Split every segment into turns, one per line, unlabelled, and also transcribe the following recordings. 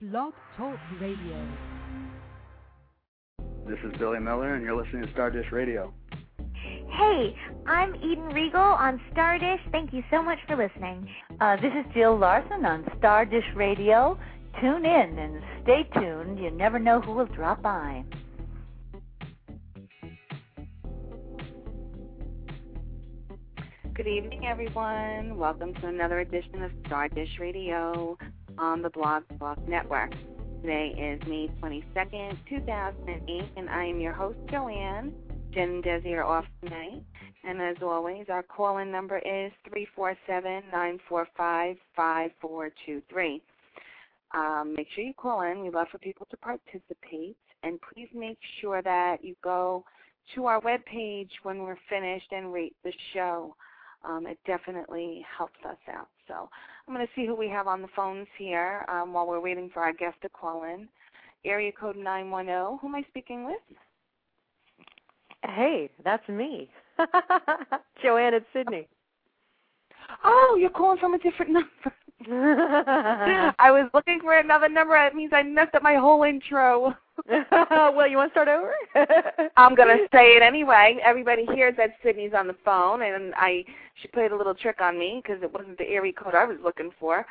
Blog Talk Radio.
This is Billy Miller, and you're listening to Stardish Radio.
Hey, I'm Eden Regal on Stardish. Thank you so much for listening.
This is Jill Larson on Stardish Radio. Tune in and stay tuned. You never know who will drop by.
Good evening, everyone. Welcome to another edition of Stardish Radio on the Blog Talk Network. Today is May 22nd, 2008, and I am your host, Joanne. Jen and Desi are off tonight. And as always, our call-in number is 347-945-5423. Make sure you call in. We love for people to participate. And please make sure that you go to our webpage when we're finished and rate the show. It definitely helps us out. So I'm going to see who we have on the phones here while we're waiting for our guest to call in. Area code 910. Who am I speaking with?
Hey, that's me. Joanne at Sydney.
Oh, you're calling from a different number. I was looking for another number. It means I messed up my whole intro.
Well, you want to start over?
I'm going to say it anyway. Everybody hears that Sydney's on the phone, and she played a little trick on me because it wasn't the area code I was looking for.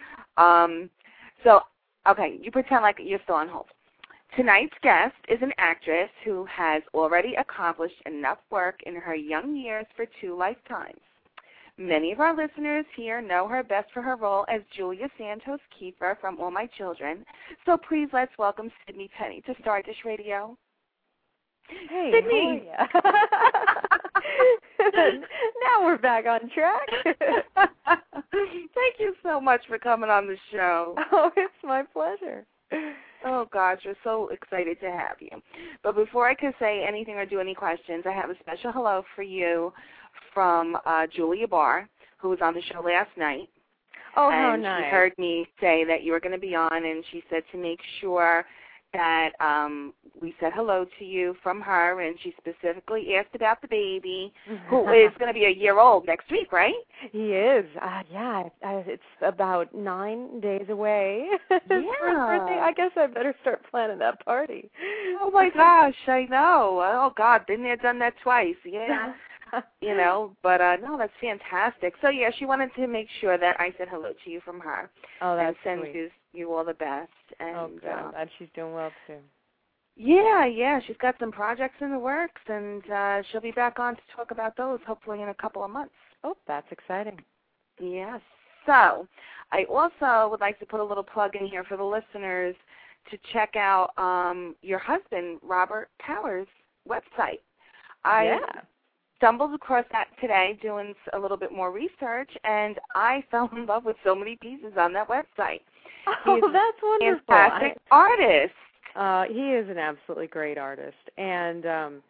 Okay, you pretend like you're still on hold. Tonight's guest is an actress who has already accomplished enough work in her young years for 2 lifetimes. Many of our listeners here know her best for her role as Julia Santos Kiefer from All My Children. So please let's welcome Sydney Penny to Stardish Radio.
Hey,
Sydney.
Now we're back on track.
Thank you so much for coming on the show.
Oh, it's my pleasure.
Oh, gosh, we're so excited to have you. But before I could say anything or do any questions, I have a special hello for you from Julia Barr, who was on the show last night.
Oh,
and
how nice.
She heard me say that you were going to be on, and she said to make sure that we said hello to you from her, and she specifically asked about the baby, who is going to be a year old next week, right?
He is. Yeah, it's about 9 days away.
Yeah.
For his birthday. I guess I better start planning that party.
Oh, my gosh, I know. Oh, God, been there, done that twice. Yeah. You know, but no, that's fantastic. So, yeah, she wanted to make sure that I said hello to you from her.
Oh, that's
and
sweet.
send you all the best. And,
oh, good. I'm glad she's doing well, too.
Yeah, she's got some projects in the works, and she'll be back on to talk about those hopefully in a couple of months.
Oh, that's exciting.
Yes. So I also would like to put a little plug in here for the listeners to check out your husband, Robert Powers' website. I stumbled across that today doing a little bit more research, and I fell in love with so many pieces on that website.
Oh, that's wonderful.
Fantastic artist.
He is an absolutely great artist, and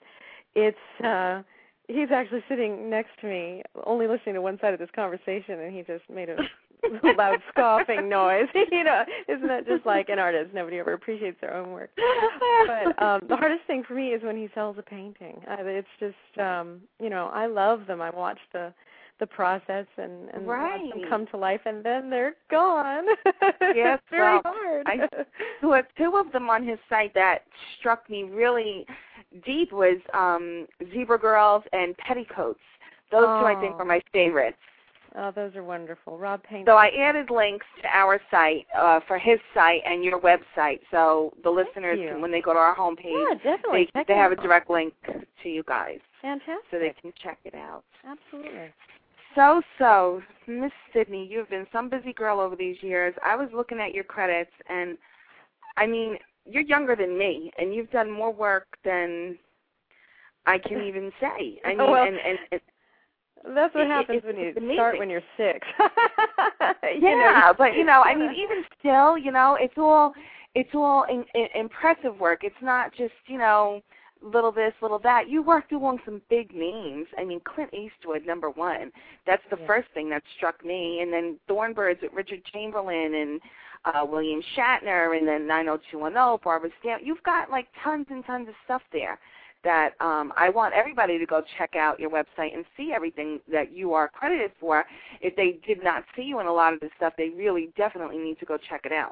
he's actually sitting next to me, only listening to one side of this conversation, and he just made a loud scoffing noise. You know, isn't that just like an artist? Nobody ever appreciates their own work. But the hardest thing for me is when he sells a painting. It's just, you know, I love them. I watch the process and watch them come to life, and then they're gone.
Yes,
it's very hard.
There were 2 of them on his site that struck me really deep was Zebra Girls and Petticoats. Those 2, I think, were my favorites.
Oh, those are wonderful. Rob paints.
So I added links to our site for his site and your website, so the listeners, can, when they go to our homepage, they have a direct link to you guys.
Fantastic.
So they can check it out.
Absolutely.
So, Miss Sydney, you've been some busy girl over these years. I was looking at your credits, and, I mean, you're younger than me, and you've done more work than I can even say. I mean,
well,
and
that's what happens when you start when you're 6.
But, you know, I mean, even still, you know, it's all impressive work. It's not just, you know, little this, little that. You worked along some big names. I mean, Clint Eastwood, #1. That's the first thing that struck me. And then Thornbirds with Richard Chamberlain and William Shatner, and then 90210, Barbara Stanwyck. You've got, like, tons and tons of stuff there that I want everybody to go check out your website and see everything that you are credited for. If they did not see you in a lot of this stuff, they really definitely need to go check it out.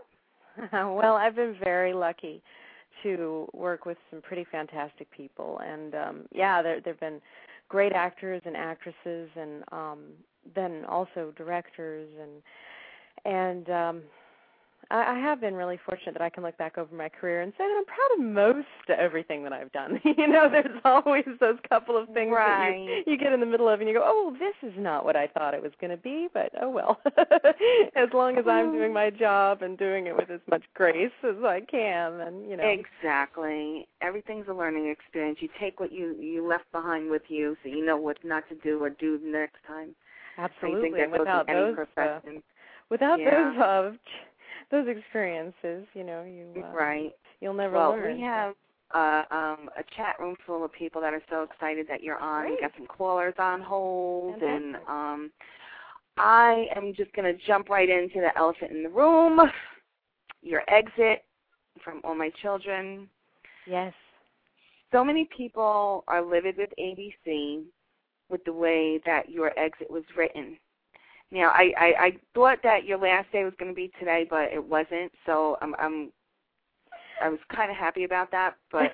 Well, I've been very lucky to work with some pretty fantastic people, and there've been great actors and actresses, and then also directors, and I have been really fortunate that I can look back over my career and say that I'm proud of most everything that I've done. There's always those couple of things that you get in the middle of and you go, oh, this is not what I thought it was going to be, but oh well. As long as I'm doing my job and doing it with as much grace as I can, then.
Exactly. Everything's a learning experience. You take what you left behind with you so you know what not to do or do next time.
Absolutely.
I think that
without
goes in any
those,
profession.
Without those experiences, you'll never learn.
Well, we have a chat room full of people that are so excited that you're on.
Great.
We got some callers on hold,
Fantastic.
and I am just going to jump right into the elephant in the room, your exit from All My Children.
Yes.
So many people are livid with ABC with the way that your exit was written. Now, I thought that your last day was going to be today, but it wasn't. So I was kind of happy about that. But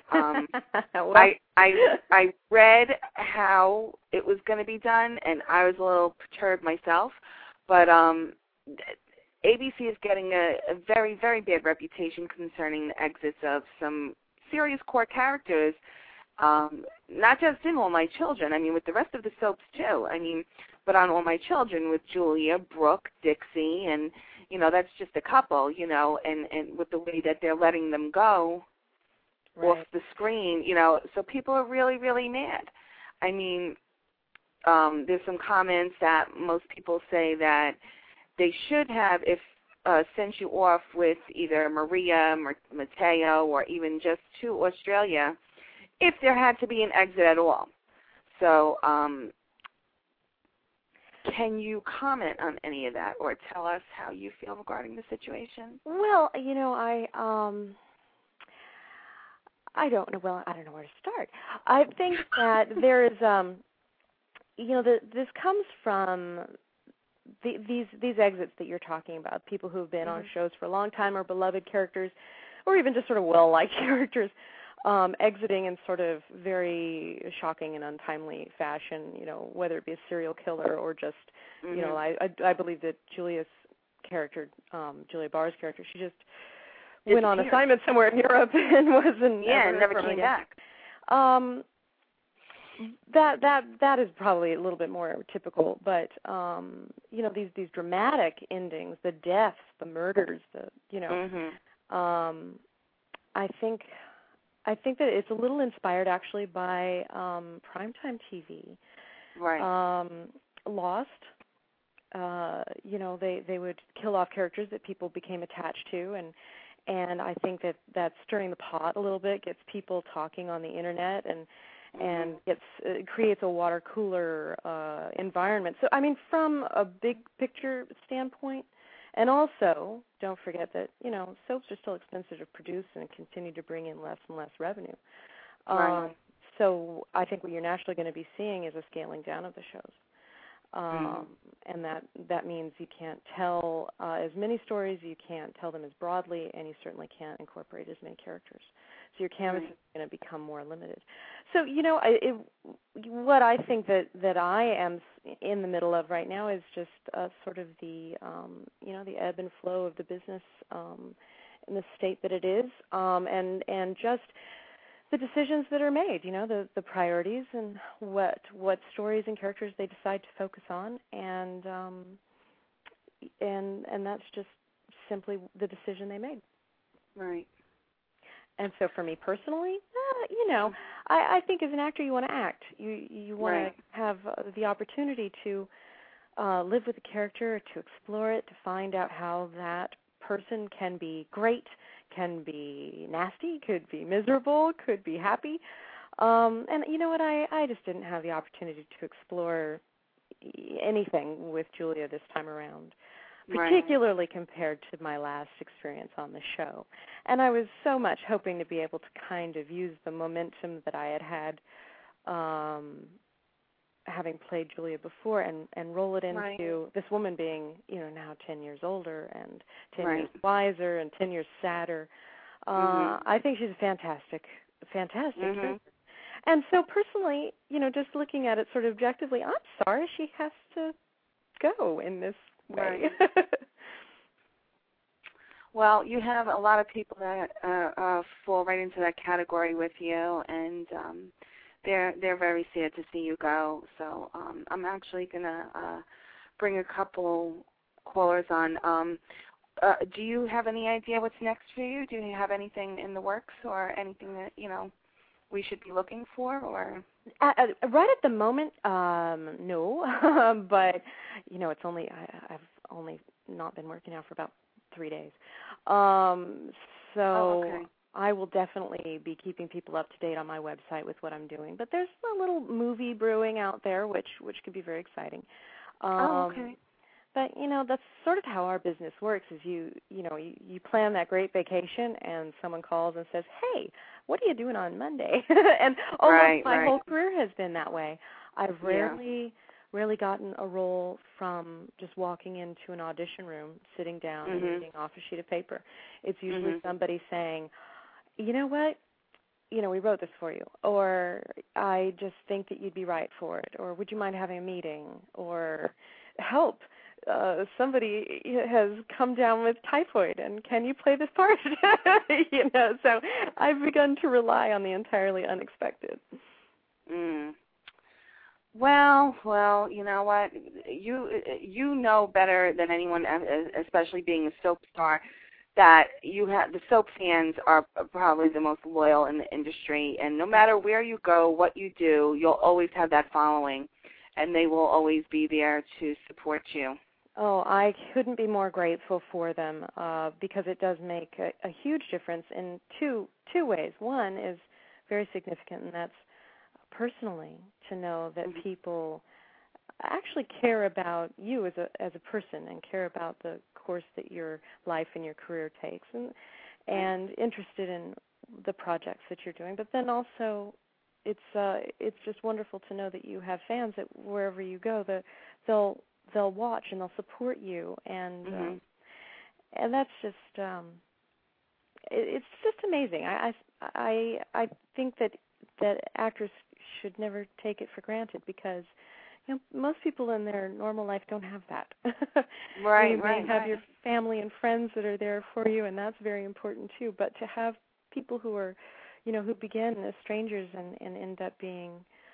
I read how it was going to be done, and I was a little perturbed myself. But ABC is getting a very, very bad reputation concerning the exits of some serious core characters. Not just in All My Children. I mean, with the rest of the soaps too. I mean, but on All My Children with Julia, Brooke, Dixie, and that's just a couple. And with the way that they're letting them go off the screen. So people are really, really mad. I mean, there's some comments that most people say that they should have sent you off with either Maria, Mateo, or even just to Australia, if there had to be an exit at all. So can you comment on any of that or tell us how you feel regarding the situation?
Well, I don't know. Well, I don't know where to start. I think that there is, this comes from these exits that you're talking about, people who have been on shows for a long time or beloved characters or even just sort of well-liked characters. Exiting in sort of very shocking and untimely fashion, whether it be a serial killer or just, I believe that Julia's character, Julia Barr's character, she just went on assignment somewhere in Europe and wasn't
never came back.
That is probably a little bit more typical, but these dramatic endings, the deaths, the murders, I think that it's a little inspired actually by primetime TV.
Right.
Lost. They would kill off characters that people became attached to, and I think that's stirring the pot a little bit, gets people talking on the internet, and creates a water cooler environment. So I mean, from a big picture standpoint. And also, don't forget that, soaps are still expensive to produce and continue to bring in less and less revenue.
Right.
So I think what you're naturally going to be seeing is a scaling down of the shows. And that means you can't tell as many stories, you can't tell them as broadly, and you certainly can't incorporate as many characters. So your canvas is going to become more limited. So, what I think that I am in the middle of right now is just sort of the ebb and flow of the business in the state that it is, and just the decisions that are made, the priorities and what stories and characters they decide to focus on, and that's just simply the decision they made.
Right.
And so for me personally, I think as an actor you want to act. You want to have the opportunity to live with a character, to explore it, to find out how that person can be great, can be nasty, could be miserable, could be happy. And you know what? I just didn't have the opportunity to explore anything with Julia this time around, particularly compared to my last experience on the show. And I was so much hoping to be able to kind of use the momentum that I had having played Julia before and roll it into
Right.
this woman being, now 10 years older and 10
Right.
years wiser and 10 years sadder. I think she's a fantastic character. And so personally, just looking at it sort of objectively, I'm sorry she has to go in this way.
Right. Well, you have a lot of people that fall right into that category with you, and they're very sad to see you go. So I'm actually gonna bring a couple callers on. Do you have any idea what's next for you? Do you have anything in the works or anything that we should be looking for? Or
right at the moment, no. But it's only I've only not been working out for about 3 days. So I will definitely be keeping people up to date on my website with what I'm doing. But there's a little movie brewing out there, which could be very exciting. But that's sort of how our business works. Is you plan that great vacation, and someone calls and says, "Hey, what are you doing on Monday?" And almost my whole career has been that way. I've rarely gotten a role from just walking into an audition room, sitting down, and reading off a sheet of paper. It's usually somebody saying, "You know what? We wrote this for you," or "I just think that you'd be right for it," or "Would you mind having a meeting?" or "Help. Somebody has come down with typhoid, and can you play this part?" So I've begun to rely on the entirely unexpected.
Well, you know what? You know better than anyone, especially being a soap star, that the soap fans are probably the most loyal in the industry, and no matter where you go, what you do, you'll always have that following, and they will always be there to support you.
Oh, I couldn't be more grateful for them because it does make a huge difference in two ways. One is very significant, and that's personally to know that people actually care about you as a person and care about the course that your life and your career takes, and interested in the projects that you're doing. But then also, it's just wonderful to know that you have fans that wherever you go, that they'll watch and they'll support you, and that's just it's just amazing. I think that actors should never take it for granted because most people in their normal life don't have that.
Right,
you may have your family and friends that are there for you, and that's very important too. But to have people who are, who begin as strangers and end up being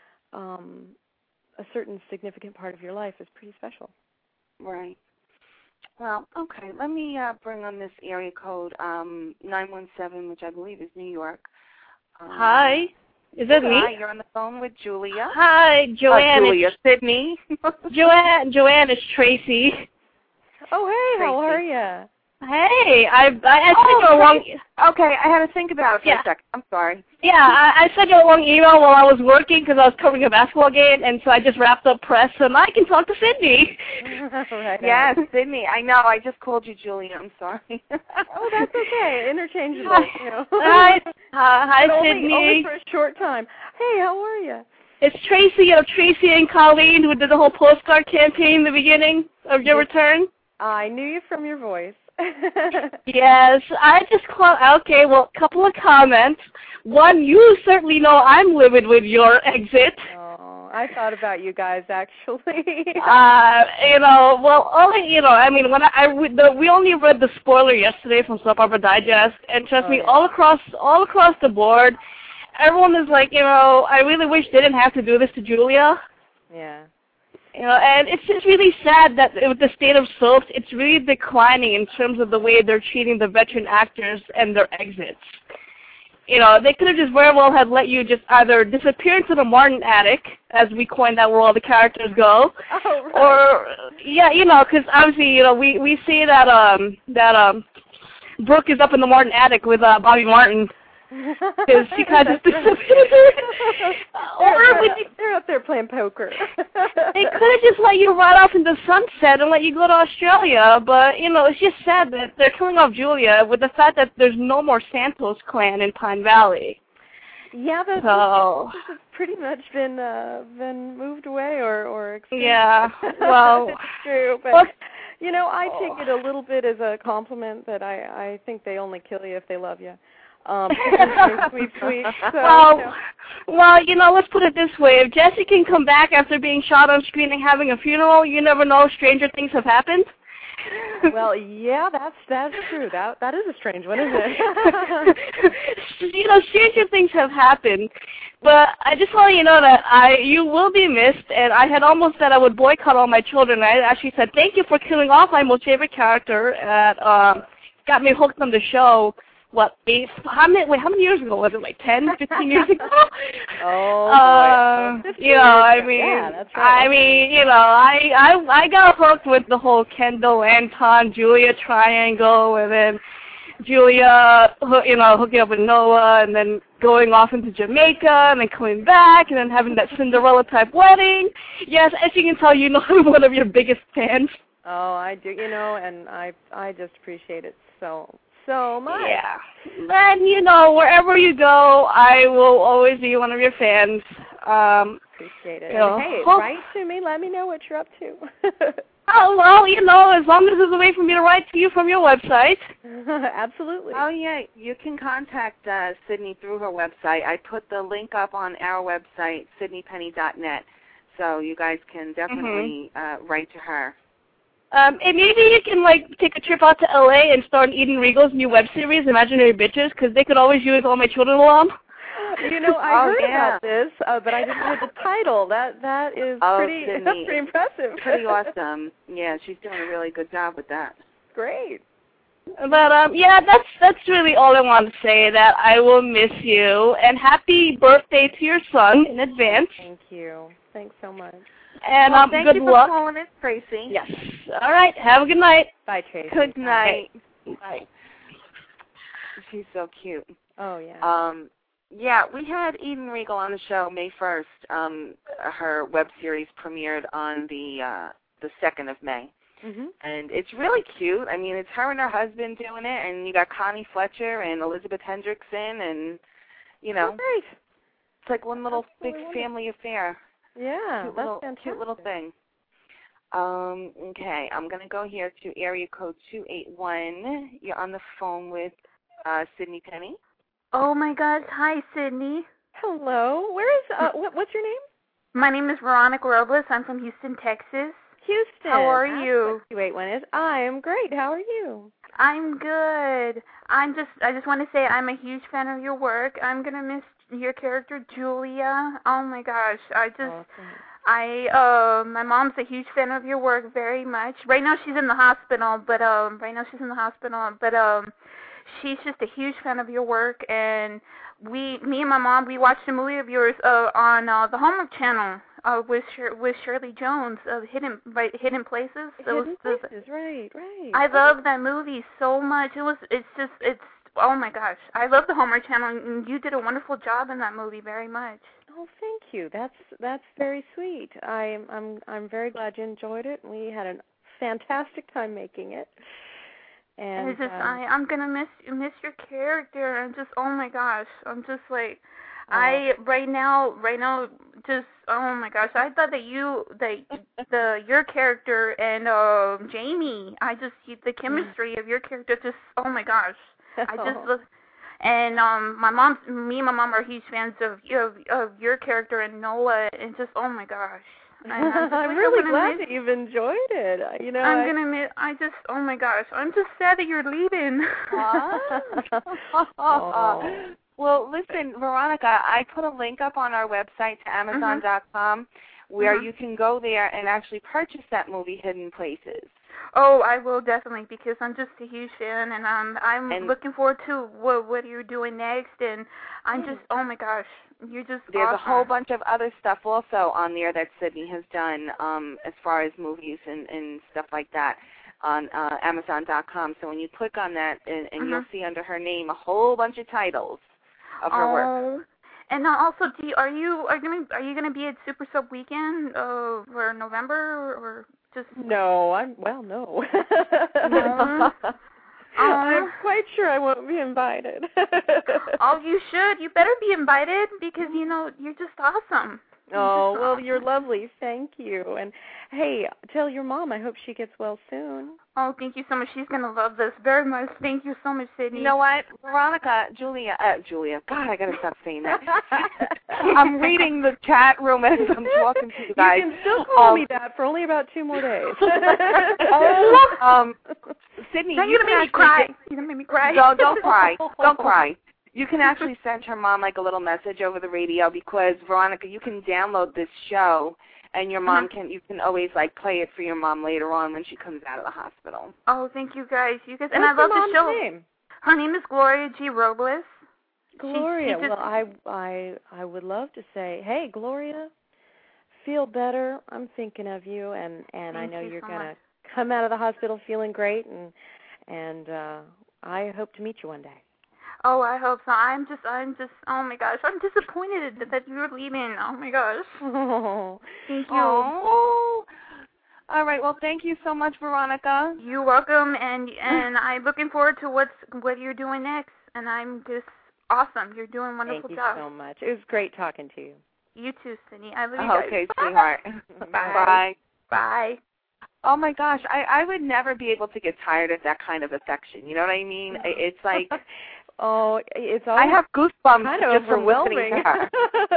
a certain significant part of your life is pretty special.
Right. Well, okay. Let me bring on this area code 917, which I believe is New York.
Hi. Is that me?
Hi, you're on the phone with Julia.
Hi, Joanne.
Julia, Sydney.
Joanne is Tracy.
Oh, hey,
Tracy.
How are you?
Hey, I sent you a wrong...
Okay, I had to think about it for a second. I'm sorry.
Yeah, I sent you a long email while I was working because I was covering a basketball game, and so I just wrapped up press, so now I can talk to Sydney.
Right.
Yes, Sydney. I know. I just called you Julia. I'm sorry.
Oh, that's okay. Interchangeable.
Hi, Sydney.
Only for a short time. Hey, how are you?
It's Tracy, Tracy and Colleen, who did the whole postcard campaign in the beginning of your return.
I knew you from your voice.
Yes, I just called. Okay, well, a couple of comments. One, you certainly know I'm livid with your exit.
Oh, I thought about you guys actually.
Well, only I mean, when we only read the spoiler yesterday from Soap Opera Digest, and trust me, all across the board, everyone is like, I really wish they didn't have to do this to Julia.
Yeah.
And it's just really sad that with the state of soaps, it's really declining in terms of the way they're treating the veteran actors and their exits. They could have just very well have let you just either disappear into the Martin attic, as we coined that, where all the characters go, or because obviously we see that Brooke is up in the Martin attic with Bobby Martin. Because she kind of disappeared.
They're up there playing poker.
They could have just let you ride off into the sunset and let you go to Australia, but, it's just sad that they're killing off Julia with the fact that there's no more Santos clan in Pine Valley.
Yeah, this has pretty much been moved away or extinct.
Yeah, well,
it's true. But you know, I take it a little bit as a compliment that I think they only kill you if they love you. Sweet. So,
well, you know, let's put it this way: if Jesse can come back after being shot on screen and having a funeral, you never know. Stranger things have happened.
Well, yeah, that's true. That is a strange one, isn't it?
You know, stranger things have happened, but I just want you know that you will be missed. And I had almost said I would boycott all my children. I actually said thank you for killing off my most favorite character that got me hooked on the show. How many years ago was it? Like 10, 15 years ago?
Oh, boy.
You know, I mean,
yeah, that's right.
I mean, you know, I got hooked with the whole Kendall, Anton, Julia triangle, and then Julia, you know, hooking up with Noah, and then going off into Jamaica, and then coming back, and then having that Cinderella-type wedding. Yes, as you can tell, you know, I'm one of your biggest fans.
Oh, I do, you know, and I just appreciate it so much.
Yeah. And, you know, wherever you go, I will always be one of your fans.
Appreciate it.
You know,
and hey, write to me. Let me know what you're up to.
Oh, well, you know, as long as there's a way for me to write to you from your website.
Absolutely.
Oh, yeah. You can contact Sydney through her website. I put the link up on our website, sydneypenny.net, so you guys can definitely write to her.
And maybe you can, like, take a trip out to L.A. and start Eden Regal's new web series, Imaginary Bitches, because they could always use all my children along.
You know, I heard about this, but I didn't know the title. That is pretty impressive.
Pretty awesome. Yeah, she's doing a really good job with that.
Great.
But, yeah, that's really all I want to say, that I will miss you. And happy birthday to your son in advance.
Thank you. Thanks so much.
And
thank
good
you
luck.
for calling us, Tracy.
Yes. All right. Have a good night.
Bye, Tracy.
Good night.
Bye.
She's so cute.
Oh, yeah.
Yeah, we had Eden Regal on the show May 1st. Her web series premiered on the 2nd of May.
Mm-hmm.
And it's really cute. I mean, it's her and her husband doing it, and you got Connie Fletcher and Elizabeth Hendrickson, and, you know, it's like one little big family affair.
Yeah,
cute
that's
little,
fantastic.
cute little thing. Okay, I'm going to go here to area code 281. You're on the phone with Sydney Penny.
Oh my gosh, hi Sydney.
Hello. Where is what's your name?
My name is Veronica Robles. I'm from Houston, Texas.
Houston.
How are you?
281 is. I am great. How are you?
I'm good. I just want to say I'm a huge fan of your work. I'm going to miss your character Julia. Oh my gosh. My mom's a huge fan of your work very much. Right now she's in the hospital, but she's just a huge fan of your work, and me and my mom, we watched a movie of yours on the Hallmark Channel with Shirley Jones of Hidden Places.
Hidden Places, right.
I love that movie so much. It's oh my gosh, I love the Hallmark Channel, and you did a wonderful job in that movie very much.
Oh, thank you. That's very sweet. I'm very glad you enjoyed it. We had a fantastic time making it. And
it's just I'm gonna miss your character. I'm just oh my gosh. I'm just like right now just oh my gosh. I thought that your character and Jamie. The chemistry of your character just oh my gosh. I just look. And me and my mom are huge fans of your character and Noah, and just oh my gosh.
I'm really glad that you've enjoyed it. You know,
oh my gosh, I'm just sad that you're leaving.
Well, listen, Veronica, I put a link up on our website to Amazon.com where you can go there and actually purchase that movie, Hidden Places.
Oh, I will definitely, because I'm just a huge fan, and I'm looking forward to what you're doing next, and I'm just, oh my gosh, you're just
There's
awesome.
a whole bunch of other stuff also on there that Sydney has done as far as movies and stuff like that on Amazon.com. So when you click on that, and you'll see under her name a whole bunch of titles of her work.
And also, are you gonna be at Super Soap Weekend for November or just?
No, no. I'm quite sure I won't be invited.
Oh, you should. You better be invited because, you're just awesome.
Oh, well, you're lovely. Thank you. And, hey, tell your mom I hope she gets well soon.
Oh, thank you so much. She's going to love this very much. Thank you so much, Sydney.
You know what? Veronica, Julia. God, I got to stop saying that. I'm reading the chat room as I'm talking to you guys.
You can still call me that for only about 2 more days.
Sydney,
you're going to make me cry. You're going to make me cry.
No, don't cry. Don't cry. You can actually send her mom like a little message over the radio because, Veronica, you can download this show and your mom you can always like play it for your mom later on when she comes out of the hospital.
Oh, thank you guys. And
What's
I love
the
the show.
Name?
Her name is Gloria G. Robles.
Gloria. Well, I would love to say, hey, Gloria, feel better. I'm thinking of you, and I know you're gonna come out of the hospital feeling great, and I hope to meet you one day.
Oh, I hope so. I'm just, oh my gosh, I'm disappointed that you're leaving. Oh my gosh.
Oh,
thank you.
Oh. All right. Well, thank you so much, Veronica.
You're welcome, and I'm looking forward to what you're doing next. And I'm just awesome. You're doing a wonderful job.
Thank you so much. It was great talking to you.
You too, Sydney. I love you guys.
Okay, sweetheart.
Bye. Bye.
Oh my gosh, I would never be able to get tired of that kind of affection. You know what I mean? It's like.
Oh, it's all
I have goosebumps
kind
just from listening to her.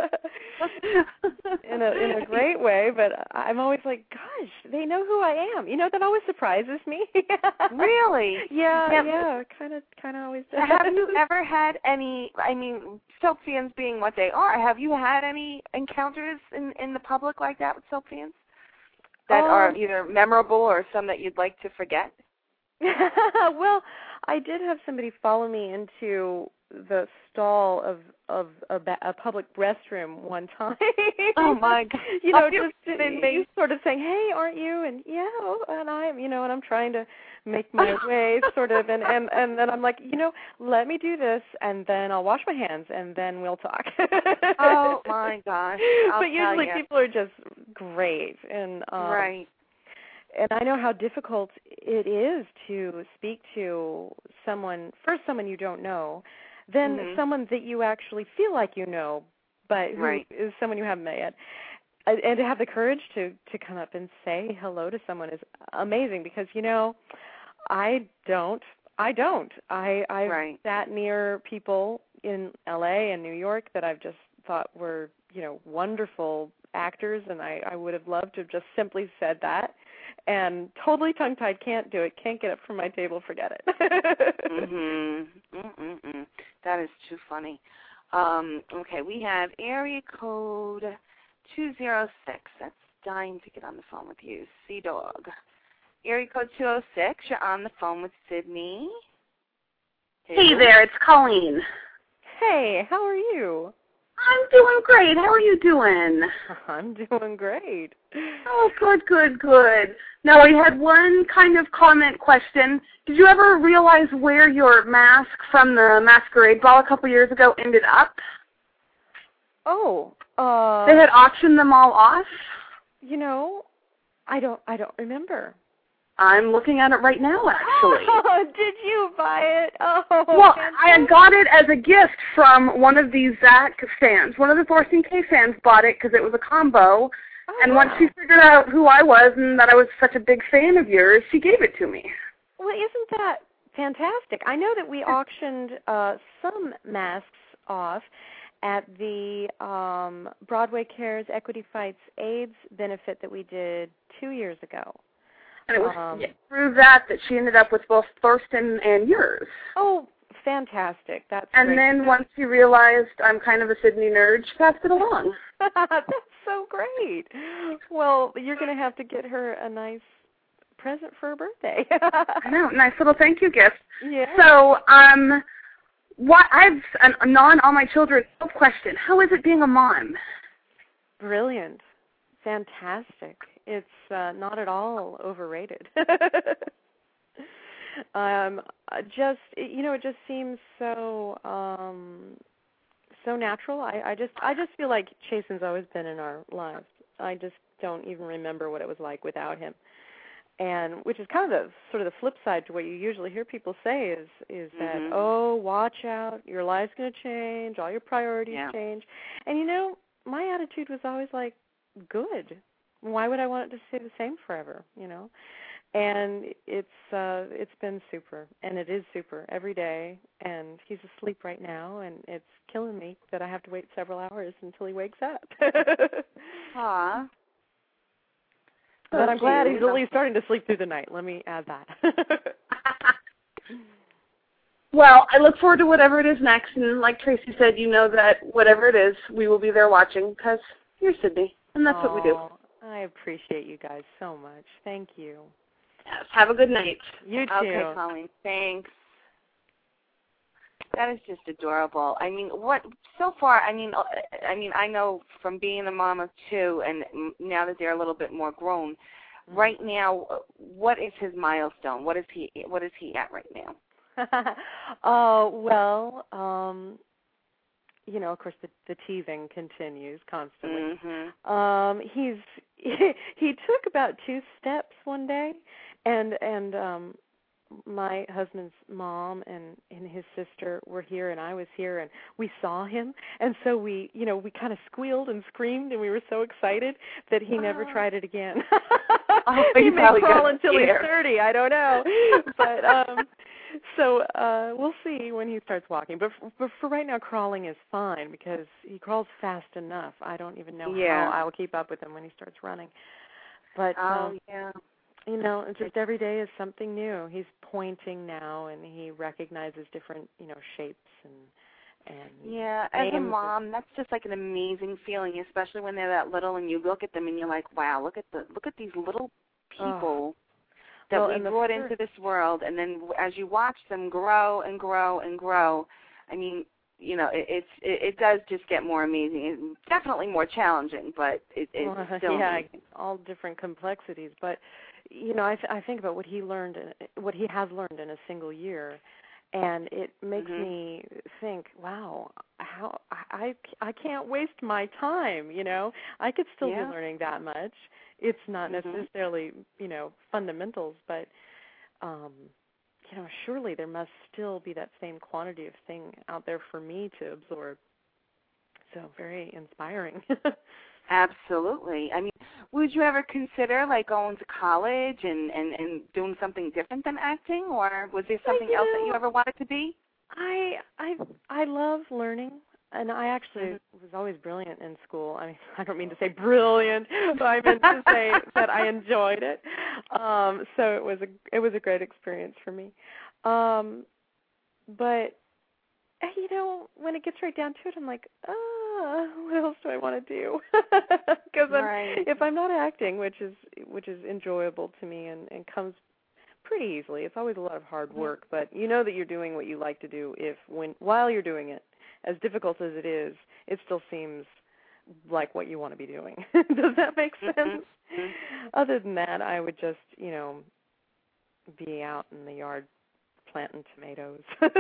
in a great way, but I'm always like, gosh, they know who I am. That always surprises me.
Really?
Yeah, kind of always does.
Have you ever had any, soap fans being what they are, have you had any encounters in the public like that with soap fans that are either memorable or some that you'd like to forget?
Well, I did have somebody follow me into the stall of a public restroom one time.
Oh my God!
Just sort of saying, "Hey, aren't you?" And and I'm, and I'm trying to make my way, sort of, and then I'm like, let me do this, and then I'll wash my hands, and then we'll talk.
Oh my gosh!
But usually people are just great, and
right.
And I know how difficult it is to speak to someone you don't know, then someone that you actually feel like you know, but who is someone you haven't met yet. And to have the courage to come up and say hello to someone is amazing because, I've sat near people in L.A. and New York that I've just thought were, wonderful actors, and I would have loved to have just simply said that. And totally tongue-tied, can't do it, can't get up from my table, forget it.
That is too funny. Okay, we have area code 206. That's dying to get on the phone with you. Sea-Dog. Area code 206, you're on the phone with Sydney.
Hey there, it's Colleen.
Hey, how are you?
I'm doing great. How are you doing?
I'm doing great.
Oh, good. Now, we had one kind of comment question. Did you ever realize where your mask from the Masquerade Ball a couple years ago ended up?
Oh.
They had auctioned them all off?
I don't remember.
I'm looking at it right now, actually.
Oh, did you buy it? Oh,
well, I got it as a gift from one of these Zach fans. One of the Thorstein K fans bought it because it was a combo. And once she figured out who I was and that I was such a big fan of yours, she gave it to me.
Well, isn't that fantastic? I know that we auctioned some masks off at the Broadway Cares Equity Fights AIDS benefit that we did 2 years ago.
And it was through that she ended up with both Thorsten and yours.
Oh, fantastic. That's
and
great.
Then once she realized I'm kind of a Sydney nerd, she passed it along.
That's so great. Well, you're going to have to get her a nice present for her birthday.
I know. Nice little thank you gift.
Yeah.
So, I've a non-all-my-children question. How is it being a mom?
Brilliant. Fantastic. It's not at all overrated. It just seems so natural. I just feel like Chasen's always been in our lives. I just don't even remember what it was like without him. And which is kind of the sort of the flip side to what you usually hear people say is that,
Mhm.
oh, watch out, your life's going to change, all your priorities change. And, my attitude was always like, good. Why would I want it to stay the same forever, And it's been super, and it is super every day, and he's asleep right now, and it's killing me that I have to wait several hours until he wakes up.
Aw.
But I'm glad he's at least starting to sleep through the night. Let me add that.
Well, I look forward to whatever it is next, and like Tracy said, you know that whatever it is, we will be there watching, because you're Sydney, and that's what we do.
I appreciate you guys so much. Thank you.
Yes, have a good night.
You too.
Okay, Colleen, thanks. That is just adorable. I mean, so far, I know from being a mom of two, and now that they're a little bit more grown, right now, what is his milestone? What is he at right now?
Of course, the teething continues constantly.
Mm-hmm.
He took about 2 steps one day, and my husband's mom and his sister were here, and I was here, and we saw him, and so we kind of squealed and screamed, and we were so excited that he never tried it again. He may crawl until he's 30. I don't know, but so we'll see when he starts walking. But for right now, crawling is fine because he crawls fast enough. I don't even know how I will keep up with him when he starts running. But just every day is something new. He's pointing now, and he recognizes different, shapes and
as a mom, that's just like an amazing feeling, especially when they're that little, and you look at them and you're like, wow, look at these little people that we brought into this world, and then as you watch them grow and grow and grow, I mean, it does just get more amazing. It's definitely more challenging, but it's still amazing.
All different complexities. But I think about what he has learned in a single year, and it makes me think, wow, how I can't waste my time. I could still be learning that much. It's not necessarily fundamentals, but surely there must still be that same quantity of thing out there for me to absorb. So very inspiring.
Absolutely. I mean, would you ever consider going to college and doing something different than acting, or was there something else that you ever wanted to be?
I love learning, and I actually was always brilliant in school. I mean, I don't mean to say brilliant, but I meant to say that I enjoyed it. So it was a great experience for me. But when it gets right down to it, I'm like, what else do I want to do? Because if I'm not acting, which is enjoyable to me and comes pretty easily. It's always a lot of hard work, but you know that you're doing what you like to do while you're doing it. As difficult as it is, it still seems like what you want to be doing. Does that make sense? Other than that, I would just, be out in the yard planting tomatoes.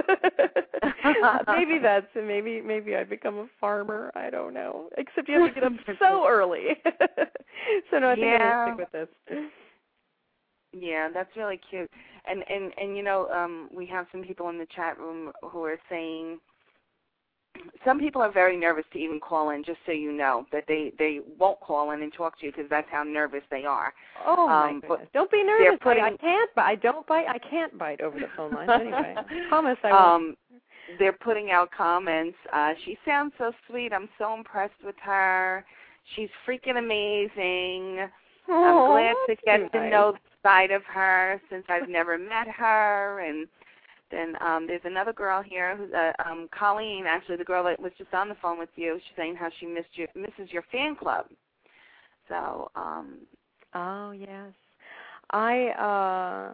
Maybe I'd become a farmer. I don't know. Except you have to get up so early. So no, I think I'm going to stick with this.
Yeah, that's really cute. And we have some people in the chat room who are saying some people are very nervous to even call in, just so you know, that they won't call in and talk to you because that's how nervous they are.
Oh, my goodness. Don't be nervous. I can't bite over the phone lines anyway. I promise I won't.
They're putting out comments. She sounds so sweet. I'm so impressed with her. She's freaking amazing. I'm glad to get to know the side of her since I've never met her. And then there's another girl here, who's Colleen, actually, the girl that was just on the phone with you. She's saying how she misses your fan club. So.
Oh yes, I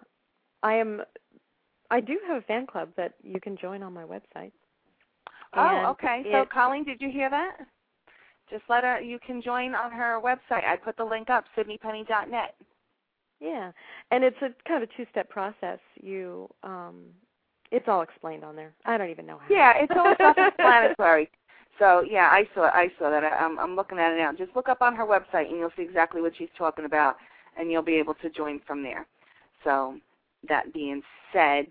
do have a fan club that you can join on my website.
Oh, okay. So Colleen, did you hear that? Just let her. You can join on her website. I put the link up, SydneyPenny.net.
Yeah, and it's a kind of a 2-step process. It's all explained on there. I don't even know how.
Yeah, it's all self-explanatory. So yeah, I saw that. I'm looking at it now. Just look up on her website, and you'll see exactly what she's talking about. and you'll be able to join from there. So that being said,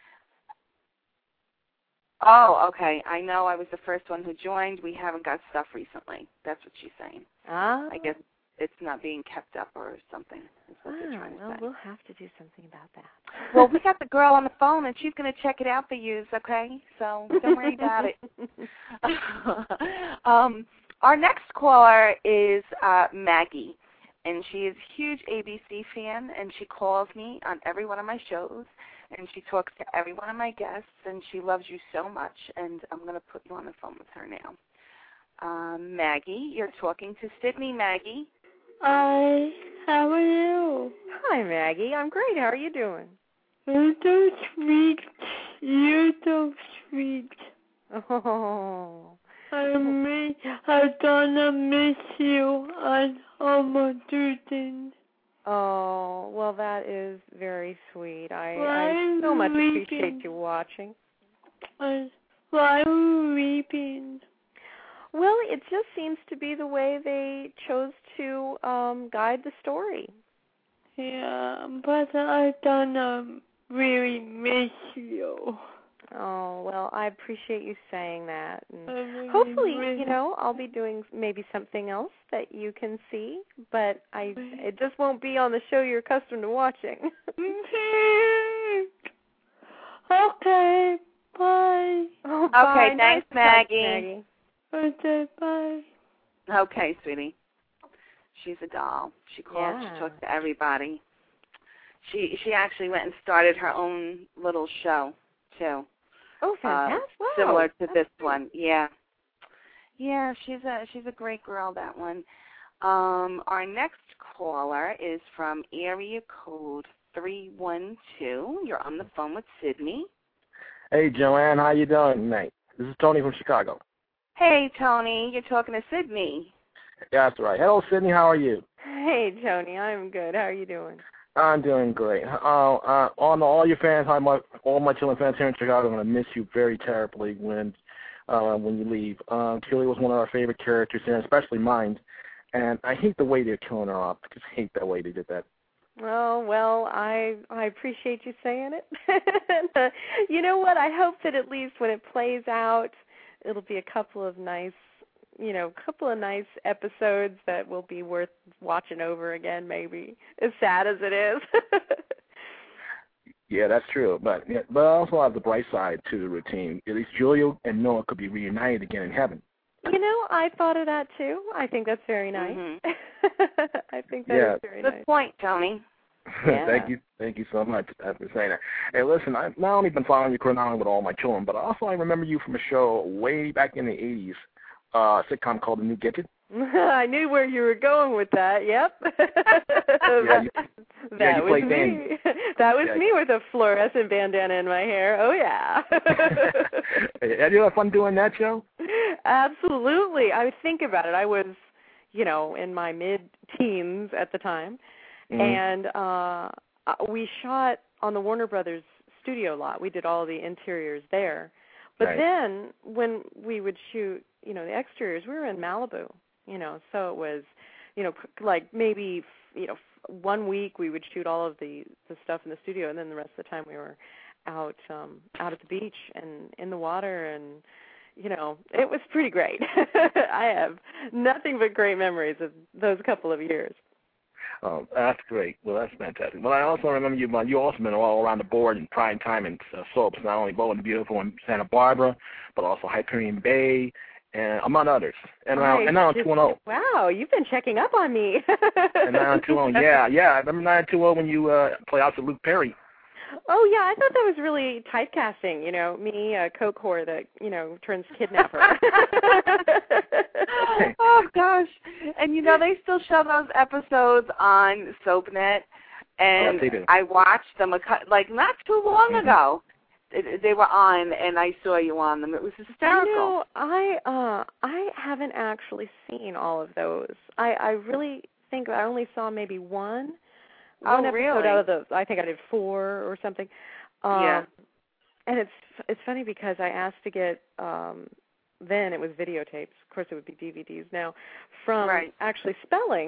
oh, okay, I know I was the first one who joined. We haven't got stuff recently. That's what she's saying. I guess it's not being kept up or something. Is what they're trying to say.
We'll have to do something about that.
Well, we got the girl on the phone, and she's going to check it out for you, okay? So don't worry about it. Our next caller is Maggie, and she is a huge ABC fan, and she calls me on every one of my shows, and she talks to every one of my guests, and she loves you so much, and I'm going to put you on the phone with her now. Maggie, you're talking to Sydney. Maggie.
Hi, how are you?
Hi, Maggie. I'm great. How are you doing?
You're so sweet. You're so sweet.
Oh.
I'm gonna miss you on Homo Tuesdays.
Oh, well, that is very sweet. I so much appreciate you watching.
Why are you weeping?
Well, it just seems to be the way they chose to guide the story.
Yeah, but I'm gonna really miss you.
Oh, well, I appreciate you saying that. And
really
hopefully, I'll be doing maybe something else that you can see, but it just won't be on the show you're accustomed to watching.
Okay, bye.
Oh, bye.
Okay, thanks, Maggie.
Okay, bye.
Okay, sweetie. She's a doll. She calls, she talks to everybody. She actually went and started her own little show, too.
Oh, fantastic. Wow.
Similar to this one. Yeah. Yeah, she's a great girl, that one. Our next caller is from area code 312. You're on the phone with Sydney.
Hey, Joanne, how you doing tonight? This is Tony from Chicago.
Hey, Tony, you're talking to Sydney.
Yeah, that's right. Hello, Sydney, how are you?
Hey, Tony, I'm good. How are you doing?
I'm doing great. On all your fans, all my children fans here in Chicago, I'm going to miss you very terribly when you leave. Keely was one of our favorite characters here, especially mine. And I hate the way they're killing her off. I just hate that way they did that.
Oh, well, I appreciate you saying it. You know what? I hope that at least when it plays out, it'll be a couple of nice episodes that will be worth watching over again, maybe, as sad as it is.
Yeah, that's true. But I also have the bright side to the routine. At least Julia and Noah could be reunited again in heaven.
I thought of that, too. I think that's very nice.
Mm-hmm.
I think that is very nice.
Good point, Tony.
Yeah.
Thank you so much for saying that. Hey, listen, I've not only been following you chronologically with all my children, but also I remember you from a show way back in the 80s, a sitcom called The New Gifted.
I knew where you were going with that. Yep. That was me. That was me with a fluorescent bandana in my hair. Oh yeah.
Had you had fun doing that show?
Absolutely. I would think about it. I was, in my mid-teens at the time, and we shot on the Warner Brothers studio lot. We did all the interiors there. But then when we would shoot, the exteriors, we were in Malibu, so it was, like maybe, 1 week we would shoot all of the stuff in the studio, and then the rest of the time we were out at the beach and in the water, and, it was pretty great. I have nothing but great memories of those couple of years.
Oh, that's great. Well, that's fantastic. Well, I also remember you also been all around the board in prime time and soaps, not only Bold and Beautiful in Santa Barbara, but also Hyperion Bay, and among others. And now 90210.
Wow, you've been checking up on me.
And 90210, yeah. I remember 90210 when you played out to Luke Perry.
Oh, yeah, I thought that was really typecasting, me, a coke whore that, turns kidnapper.
Oh, gosh. And, they still show those episodes on SoapNet, and I watched them, not too long ago. They were on, and I saw you on them. It was hysterical.
I haven't actually seen all of those. I really think I only saw maybe one. One episode out of I think I did 4 or something.
Yeah.
And it's funny because I asked to get, then it was videotapes. Of course, it would be DVDs now, from actually Spelling,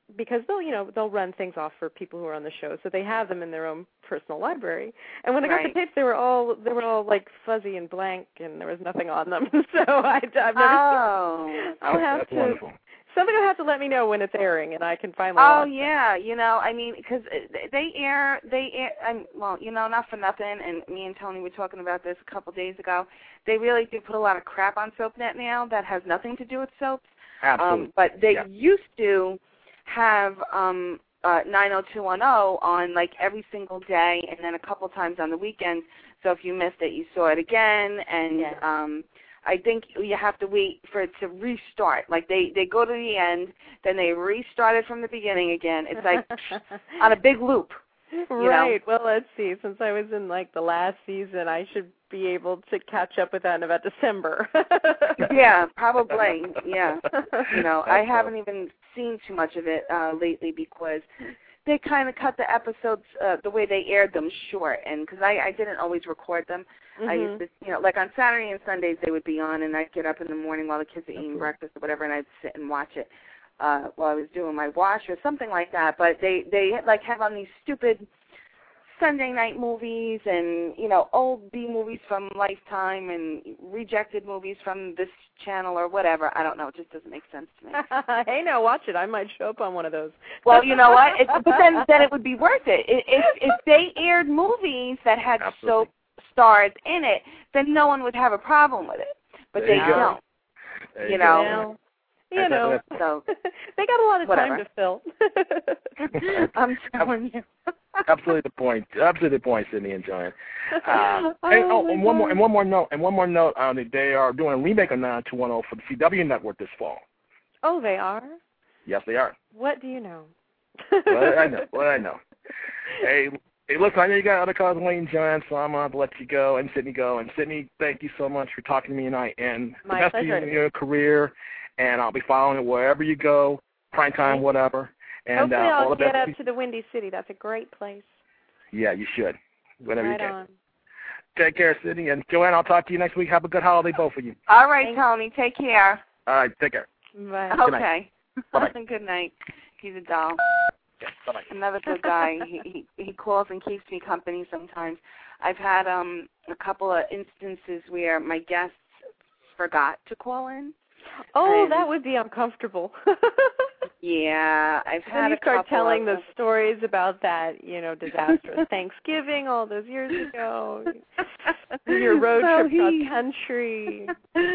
because they'll run things off for people who are on the show, so they have them in their own personal library. And when I got the tapes, they were all like fuzzy and blank, and there was nothing on them. So I've never.
Oh,
I'll have
That's
to.
wonderful.
Somebody will have to let me know when it's airing, and I can finally.
Oh
watch
yeah, I mean, because they air. Well, not for nothing. And me and Tony were talking about this a couple days ago. They really do put a lot of crap on SoapNet now that has nothing to do with soaps.
Absolutely.
But they used to have 90210 on like every single day, and then a couple times on the weekends. So if you missed it, you saw it again, and I think you have to wait for it to restart. Like they go to the end, then they restart it from the beginning again. It's like on a big loop.
Right. Well, let's see. Since I was in like the last season, I should be able to catch up with that in about December.
Yeah, probably. Yeah. I haven't even seen too much of it lately because they kind of cut the episodes the way they aired them short, and because I didn't always record them. I used to, like on Saturday and Sundays they would be on, and I'd get up in the morning while the kids are eating breakfast or whatever, and I'd sit and watch it while I was doing my wash or something like that. But they like have on these stupid Sunday night movies and, old B movies from Lifetime and rejected movies from this channel or whatever. I don't know. It just doesn't make sense to me.
Hey, now watch it. I might show up on one of those.
Well, you know what? But then it would be worth it. If they aired movies that had soap stars in it, then no one would have a problem with it. But they don't. So
they got a lot of time to fill.
I'm telling you.
Absolutely the point. Absolutely the point, Sydney and Joanne. And one more note. They are doing a remake of 90210 for the CW network this fall.
Oh, they are?
Yes, they are.
What do you know?
What I know. Hey, listen, I know you got other calls waiting, Joanne, so I'm going to have to let you go and Sydney go. And Sydney, thank you so much for talking to me tonight. And
my
the best
pleasure.
in your career. And I'll be following it wherever you go, prime time, whatever. And
hopefully
all
I'll
the
get
best.
up to the Windy City. That's a great place.
Yeah, you should. Whenever
right
you can.
On.
Take care, Sydney. And Joanne, I'll talk to you next week. Have a good holiday, both of you.
All right, Tony. Take care.
All right, take care.
Bye.
Okay.
Bye-bye.
Good night. He's a doll.
Yeah, bye-bye.
Another good guy. He calls and keeps me company sometimes. I've had a couple of instances where my guests forgot to call in.
Oh, that would be uncomfortable.
Yeah, I've had
when you
a
start
couple
telling
of
the stories about that, disastrous Thanksgiving all those years ago, your road trip cross country.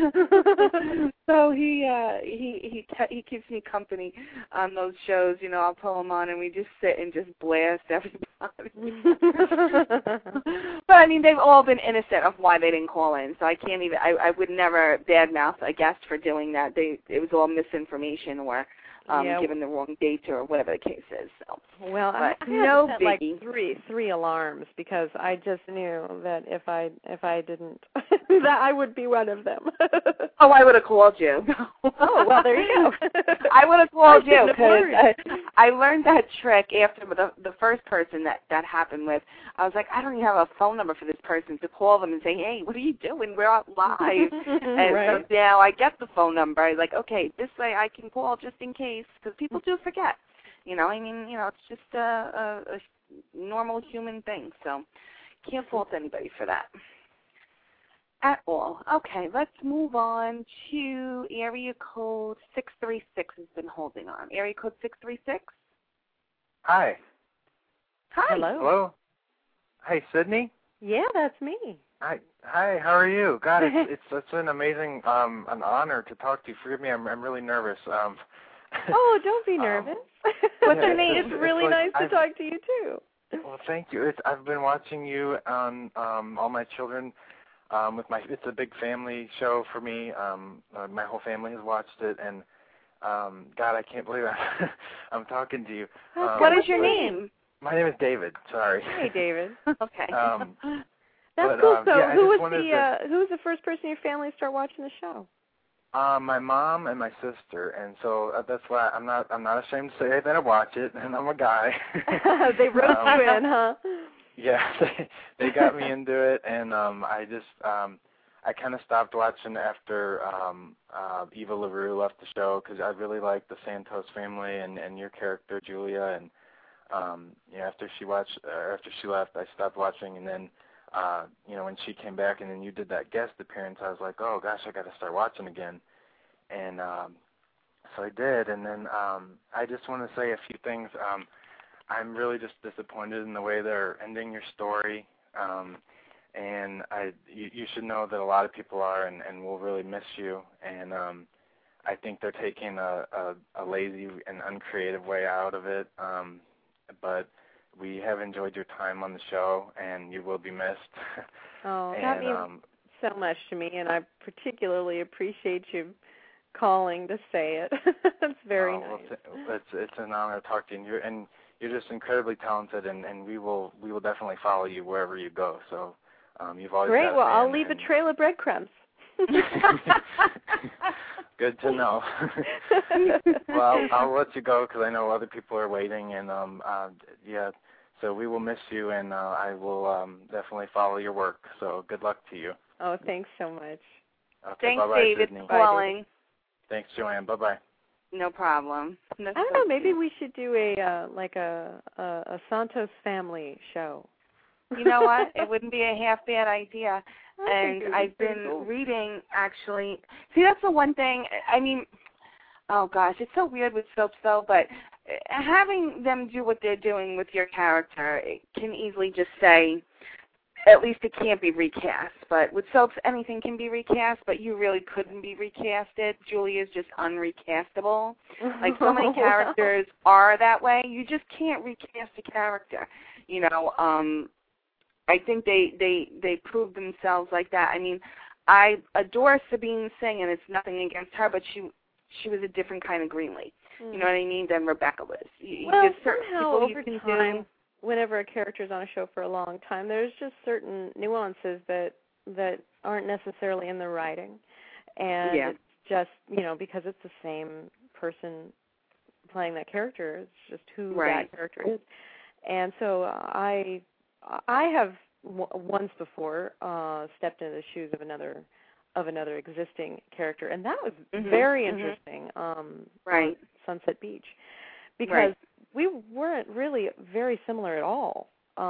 So he keeps me company on those shows. I'll pull him on and we just sit and just blast everybody. But I mean, they've all been innocent of why they didn't call in, so I can't even. I would never badmouth a guest for doing that. It was all misinformation or given the wrong date or whatever the case is. So.
Well, I
no
set
biggie.
like three alarms because I just knew that if I didn't, that I would be one of them.
Oh, I would have called you.
Oh, well, there you go.
I would have called you because I learned that trick after the first person that happened with. I was like, I don't even have a phone number for this person to call them and say, hey, what are you doing? We're out live. And
right.
So now I get the phone number. I was like, okay, this way I can call just in case because people do forget. It's just a normal human thing. So can't fault anybody for that at all. Okay, let's move on to area code 636 has been holding on. Area code 636?
Hi.
Hi.
Hello. Hey, Sydney?
Yeah, that's me.
Hi, how are you? God, it's an amazing an honor to talk to you. Forgive me, I'm really nervous.
Oh, don't be nervous. What's your name? It's really nice to talk to you too.
Well, thank you. I've been watching you on All My Children. It's a big family show for me. My whole family has watched it, and God, I can't believe I'm talking to you.
What is your name?
My name is David. Sorry.
Hey, David.
Okay.
That's cool. So,
yeah,
who was the first person in your family to start watching the show?
My mom and my sister, and so that's why I'm not ashamed to say that I watch it, and I'm a guy.
They wrote you in, huh?
Yeah, they got me into it, and I I kind of stopped watching after Eva LaRue left the show because I really liked the Santos family and your character Julia, and after she left, I stopped watching, and then when she came back and then you did that guest appearance, I was like, oh gosh, I got to start watching again, and so I did, and then I just want to say a few things. I'm really just disappointed in the way they're ending your story. And you should know that a lot of people are and will really miss you. And I think they're taking a lazy and uncreative way out of it. But we have enjoyed your time on the show, and you will be missed.
Oh, that means so much to me, and I particularly appreciate you calling to say it. That's very nice.
Well, it's an honor to talk to you, and you're just incredibly talented, and we will definitely follow you wherever you go. So. You've always
Great. Well, I'll leave a trail of breadcrumbs.
Good to know. Well, I'll let you go because I know other people are waiting, and so we will miss you, and I will definitely follow your work. So good luck to you.
Oh, thanks so much.
Okay,
thanks,
bye-bye,
David,
Sydney.
for calling.
Thanks, Joanne. Bye-bye.
No problem.
I don't know. Maybe we should do a Santos family show.
You know what? It wouldn't be a half bad idea. And I've been reading, actually. See, that's the one thing. I mean, oh, gosh, it's so weird with soaps, though, but having them do what they're doing with your character, it can easily just say, at least it can't be recast. But with soaps, anything can be recast, but you really couldn't be recasted. Julia's just unrecastable. Like, so many characters are that way. You just can't recast a character. I think they proved themselves like that. I mean, I adore Sabine Singh, and it's nothing against her, but she was a different kind of Greenlee. You know what I mean? Than Rebecca was.
Somehow over time, whenever a character is on a show for a long time, there's just certain nuances that aren't necessarily in the writing, and it's just because it's the same person playing that character. It's just who that character is, and so I have once before stepped into the shoes of another existing character, and that was very interesting.
Right,
Sunset Beach, because we weren't really very similar at all.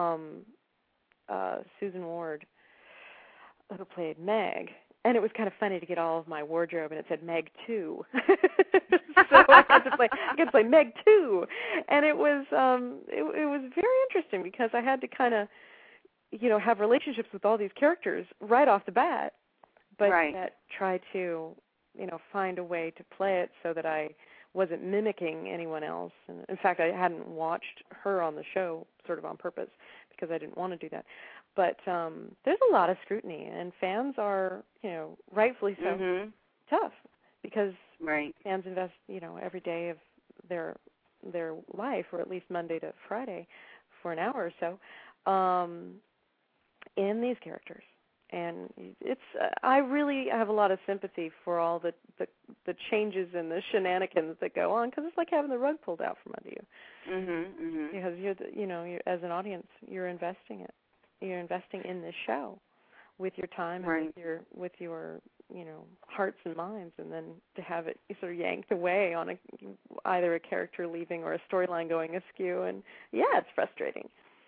Susan Ward, who played Meg, and it was kind of funny to get all of my wardrobe, and it said Meg 2. So I had to play Meg 2, and it was very interesting because I had to kind of, have relationships with all these characters right off the bat, but yet try to, find a way to play it so that I wasn't mimicking anyone else. And in fact, I hadn't watched her on the show sort of on purpose because I didn't want to do that. But there's a lot of scrutiny, and fans are, rightfully so, tough because fans invest, every day of their life, or at least Monday to Friday, for an hour or so, in these characters. And I really have a lot of sympathy for all the changes and the shenanigans that go on, because it's like having the rug pulled out from under you. Because you're as an audience, you're investing it. You're investing in this show with your time and with your hearts and minds, and then to have it sort of yanked away on either a character leaving or a storyline going askew, and it's frustrating.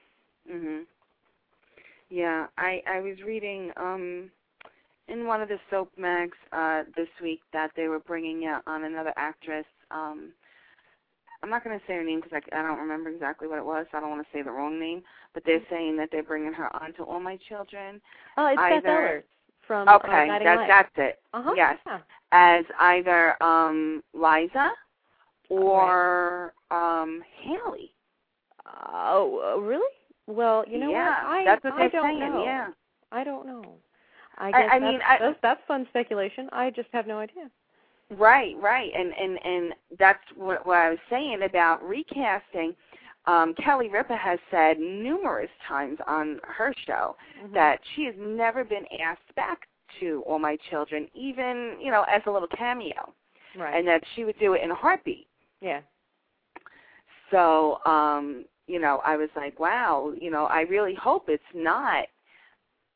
Yeah, I was reading in one of the soap mags this week that they were bringing on another actress. I'm not going to say her name because I don't remember exactly what it was, so I don't want to say the wrong name, but they're saying that they're bringing her on to All My Children.
Oh, it's Beth Ellers from
that's it. Yes, as either Liza or Haley.
Oh, really? Well, you know what?
That's what they're
saying.
Yeah,
I don't know. I guess that's fun speculation. I just have no idea.
Right, and that's what I was saying about recasting. Kelly Ripa has said numerous times on her show that she has never been asked back to All My Children, even as a little cameo, and that she would do it in a heartbeat.
Yeah.
So, I was like, wow, I really hope it's not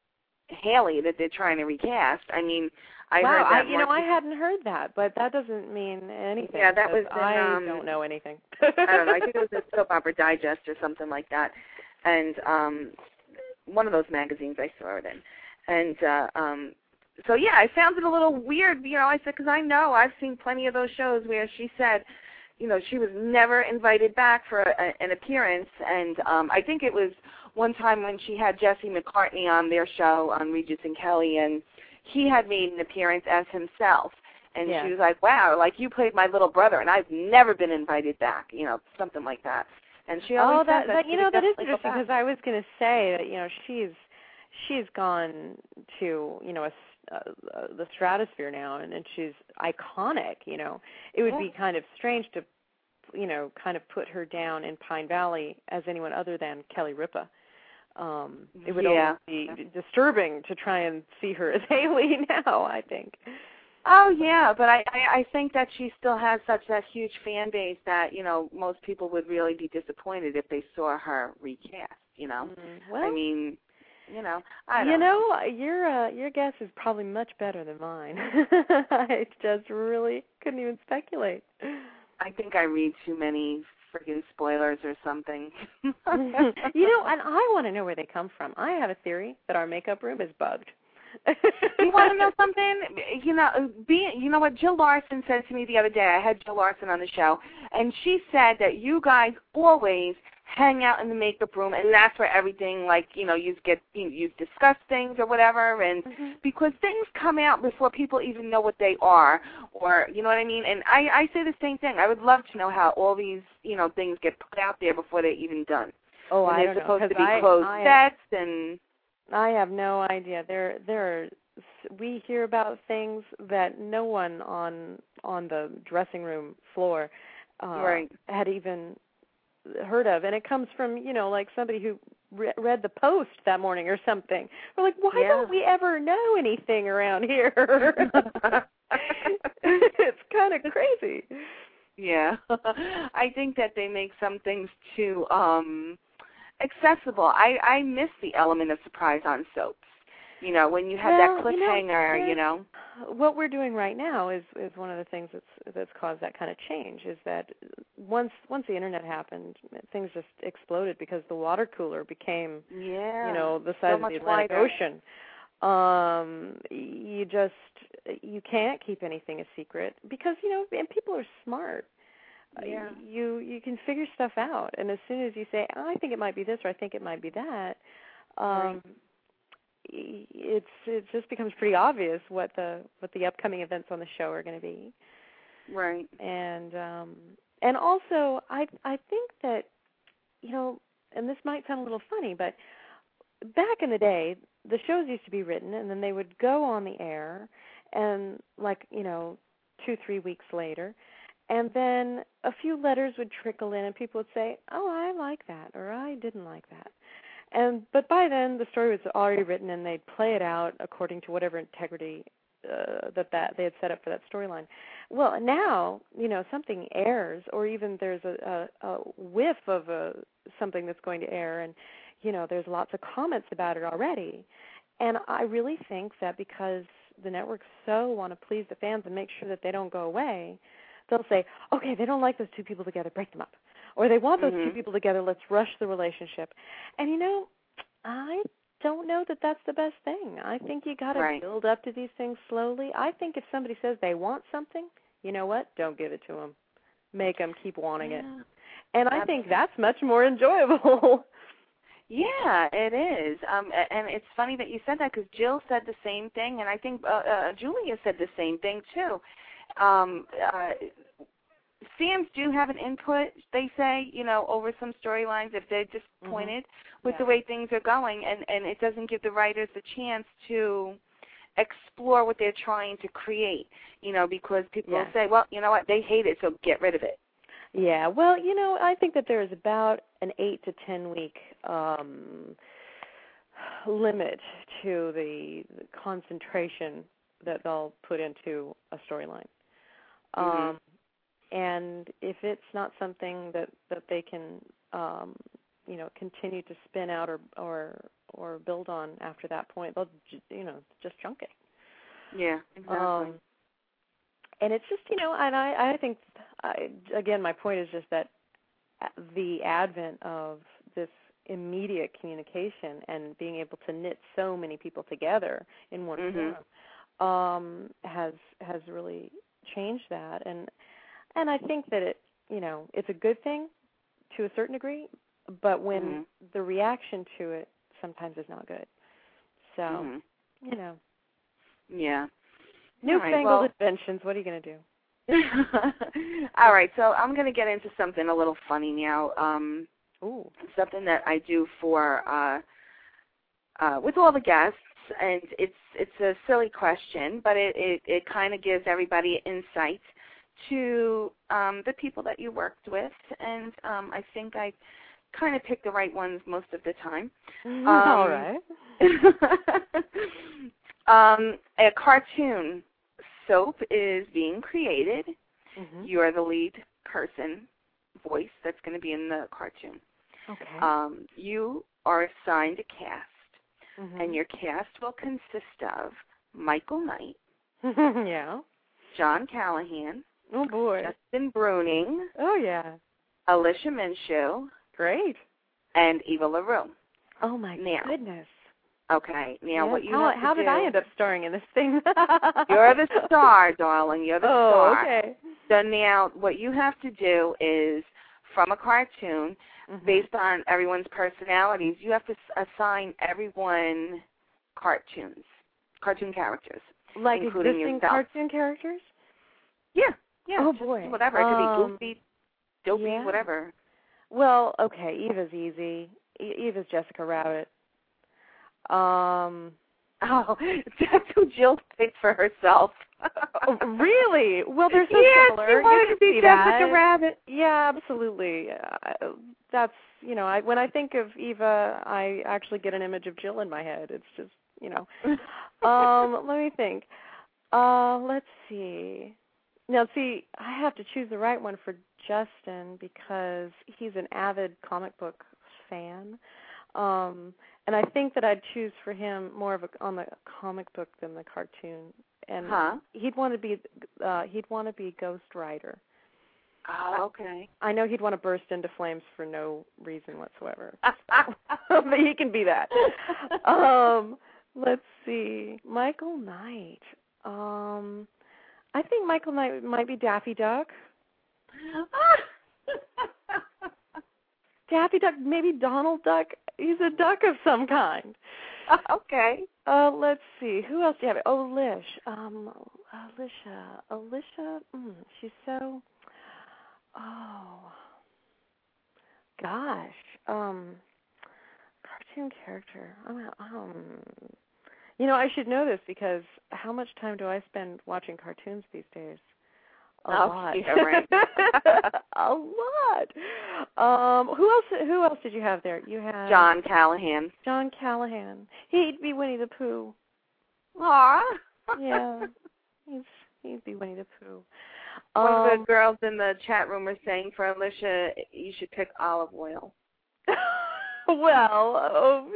Haley that they're trying to recast. I mean, I
wow,
heard that.
I hadn't heard that, but that doesn't mean anything.
Yeah, that was in,
I don't know anything.
I don't know. I think it was in Soap Opera Digest or something like that, and one of those magazines I saw it in, and so yeah, I found it a little weird. I said because I know I've seen plenty of those shows where she said, she was never invited back for an appearance, and I think it was one time when she had Jesse McCartney on their show on Regis and Kelly, and he had made an appearance as himself, and she was like, wow, like you played my little brother, and I've never been invited back, something like that. And she always said that
is interesting because I was going to say that she's gone to the stratosphere now, and she's iconic. It would be kind of strange to kind of put her down in Pine Valley as anyone other than Kelly Ripa. It would almost be disturbing to try and see her as Haley now, I think.
Oh, yeah, but I think that she still has such that huge fan base that, most people would really be disappointed if they saw her recast,
Well,
I mean, I don't know.
Your guess is probably much better than mine. I just really couldn't even speculate.
I think I read too many freaking spoilers or something.
And I want to know where they come from. I have a theory that our makeup room is bugged.
You want to know something? You know what Jill Larson said to me the other day. I had Jill Larson on the show, and she said that you guys always hang out in the makeup room, and that's where everything, you discuss things or whatever, and because things come out before people even know what they are, or, you know what I mean? And I say the same thing. I would love to know how all these, things get put out there before they're even done.
Oh,
I don't know. They're supposed to be closed sets, and
I have no idea. We hear about things that no one on the dressing room floor had even heard of, and it comes from somebody who read the Post that morning or something. We're like, why don't we ever know anything around here? It's kind of crazy.
Yeah, I think that they make some things too accessible. I miss the element of surprise on soaps. When you have that cliffhanger,
What we're doing right now is one of the things that's caused that kind of change, is that once the internet happened, things just exploded because the water cooler became, the size of the Atlantic Ocean. You can't keep anything a secret because, and people are smart.
Yeah.
You can figure stuff out, and as soon as you say, I think it might be this or I think it might be that, it just becomes pretty obvious what the upcoming events on the show are going to be.
Right.
And also I think that, and this might sound a little funny, but back in the day, the shows used to be written and then they would go on the air, and 2-3 weeks later, and then a few letters would trickle in and people would say, oh, I like that, or I didn't like that. But by then the story was already written and they'd play it out according to whatever integrity that they had set up for that storyline. Well, now, something airs, or even there's a whiff of something that's going to air, and there's lots of comments about it already. And I really think that because the networks so want to please the fans and make sure that they don't go away, they'll say, okay, they don't like those two people together, break them up. Or they want those two people together, let's rush the relationship. And, I don't know that that's the best thing. I think you got to build up to these things slowly. I think if somebody says they want something, you know what? Don't give it to them. Make them keep wanting it. And I think that's much more enjoyable.
Yeah, it is. And it's funny that you said that because Jill said the same thing, and I think Julia said the same thing, too. Fans do have an input, they say, over some storylines if they're disappointed with the way things are going, and it doesn't give the writers a chance to explore what they're trying to create, because people will say, well, you know what, they hate it, so get rid of it.
Yeah, well, I think that there is about an 8 to 10 week limit to the concentration that they'll put into a storyline. And if it's not something that they can, continue to spin out or or build on after that point. They'll just junk it.
Yeah, exactly.
And it's just, and I think, again, my point is just that the advent of this immediate communication and being able to knit so many people together in one forum has really changed that. And I think that it's a good thing to a certain degree, but when the reaction to it sometimes is not good. So,
Yeah.
Newfangled inventions, what are you going to do?
All right, so I'm going to get into something a little funny now. Something that I do for with all the guests, and it's a silly question, but it kind of gives everybody insight to the people that you worked with, and I think I kind of pick the right ones most of the time.
All right.
A cartoon soap is being created. You're the lead person, voice that's going to be in the cartoon.
Okay.
You are assigned a cast, and your cast will consist of Michael Knight.
Yeah.
John Callahan.
Oh, boy.
Justin Bruning.
Oh, yeah.
Alicia Minshew.
Great.
And Eva LaRue.
Oh, my goodness.
Okay. Now, what you have to
how
do...
did I end up starring in this thing?
You're the star, darling. You're the star.
Okay.
So now, what you have to do is, from a cartoon, based on everyone's personalities, you have to assign everyone cartoon characters.
Like
including
existing
yourself.
Cartoon characters?
Yeah.
Oh,
just
boy.
Whatever. It could be goofy, dopey,
yeah.
whatever.
Well, okay, Eva's easy. Eva's Jessica Rabbit.
Oh, that's who Jill picked for herself.
Really? Well, they're so similar.
She wanted to be Jessica Rabbit.
Yeah, absolutely. That's, when I think of Eva, I actually get an image of Jill in my head. It's just, let me think. Let's see. Now, see, I have to choose the right one for Justin because he's an avid comic book fan. And I think that I'd choose for him more on the comic book than the cartoon. And he'd want to be Ghost Rider.
Oh, okay.
I know he'd want to burst into flames for no reason whatsoever. But he can be that. Let's see. Michael Knight. I think Michael Knight might be Daffy Duck. Daffy Duck, maybe Donald Duck. He's a duck of some kind.
Okay.
Let's see. Who else do you have? Oh, Alicia. She's so... Oh. Gosh. Cartoon character. I should know this because how much time do I spend watching cartoons these days? A lot.
Yeah, right.
A lot. Who else did you have there? You had
John Callahan.
John Callahan. He'd be Winnie the Pooh.
Aw.
Yeah. He'd be Winnie the Pooh.
One of the girls in the chat room are saying for Alicia, you should pick olive oil.
Well,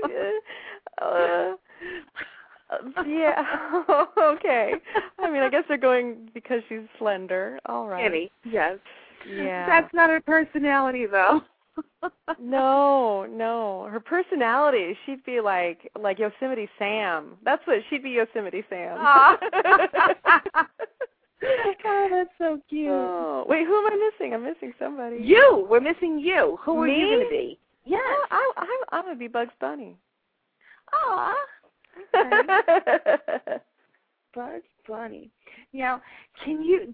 yeah. Okay. I mean, I guess they're going because she's slender. All right.
Kitty. Yes.
Yeah.
That's not her personality, though.
No. Her personality, she'd be like Yosemite Sam. That's what she'd be. Yosemite Sam.
Oh, that's so cute.
Oh, wait, who am I missing? I'm missing somebody.
You. We're missing you. Who are you going to be? Yes.
Oh, I'm going to be Bugs Bunny.
Aw. Okay. Bugs Bunny. Now, can you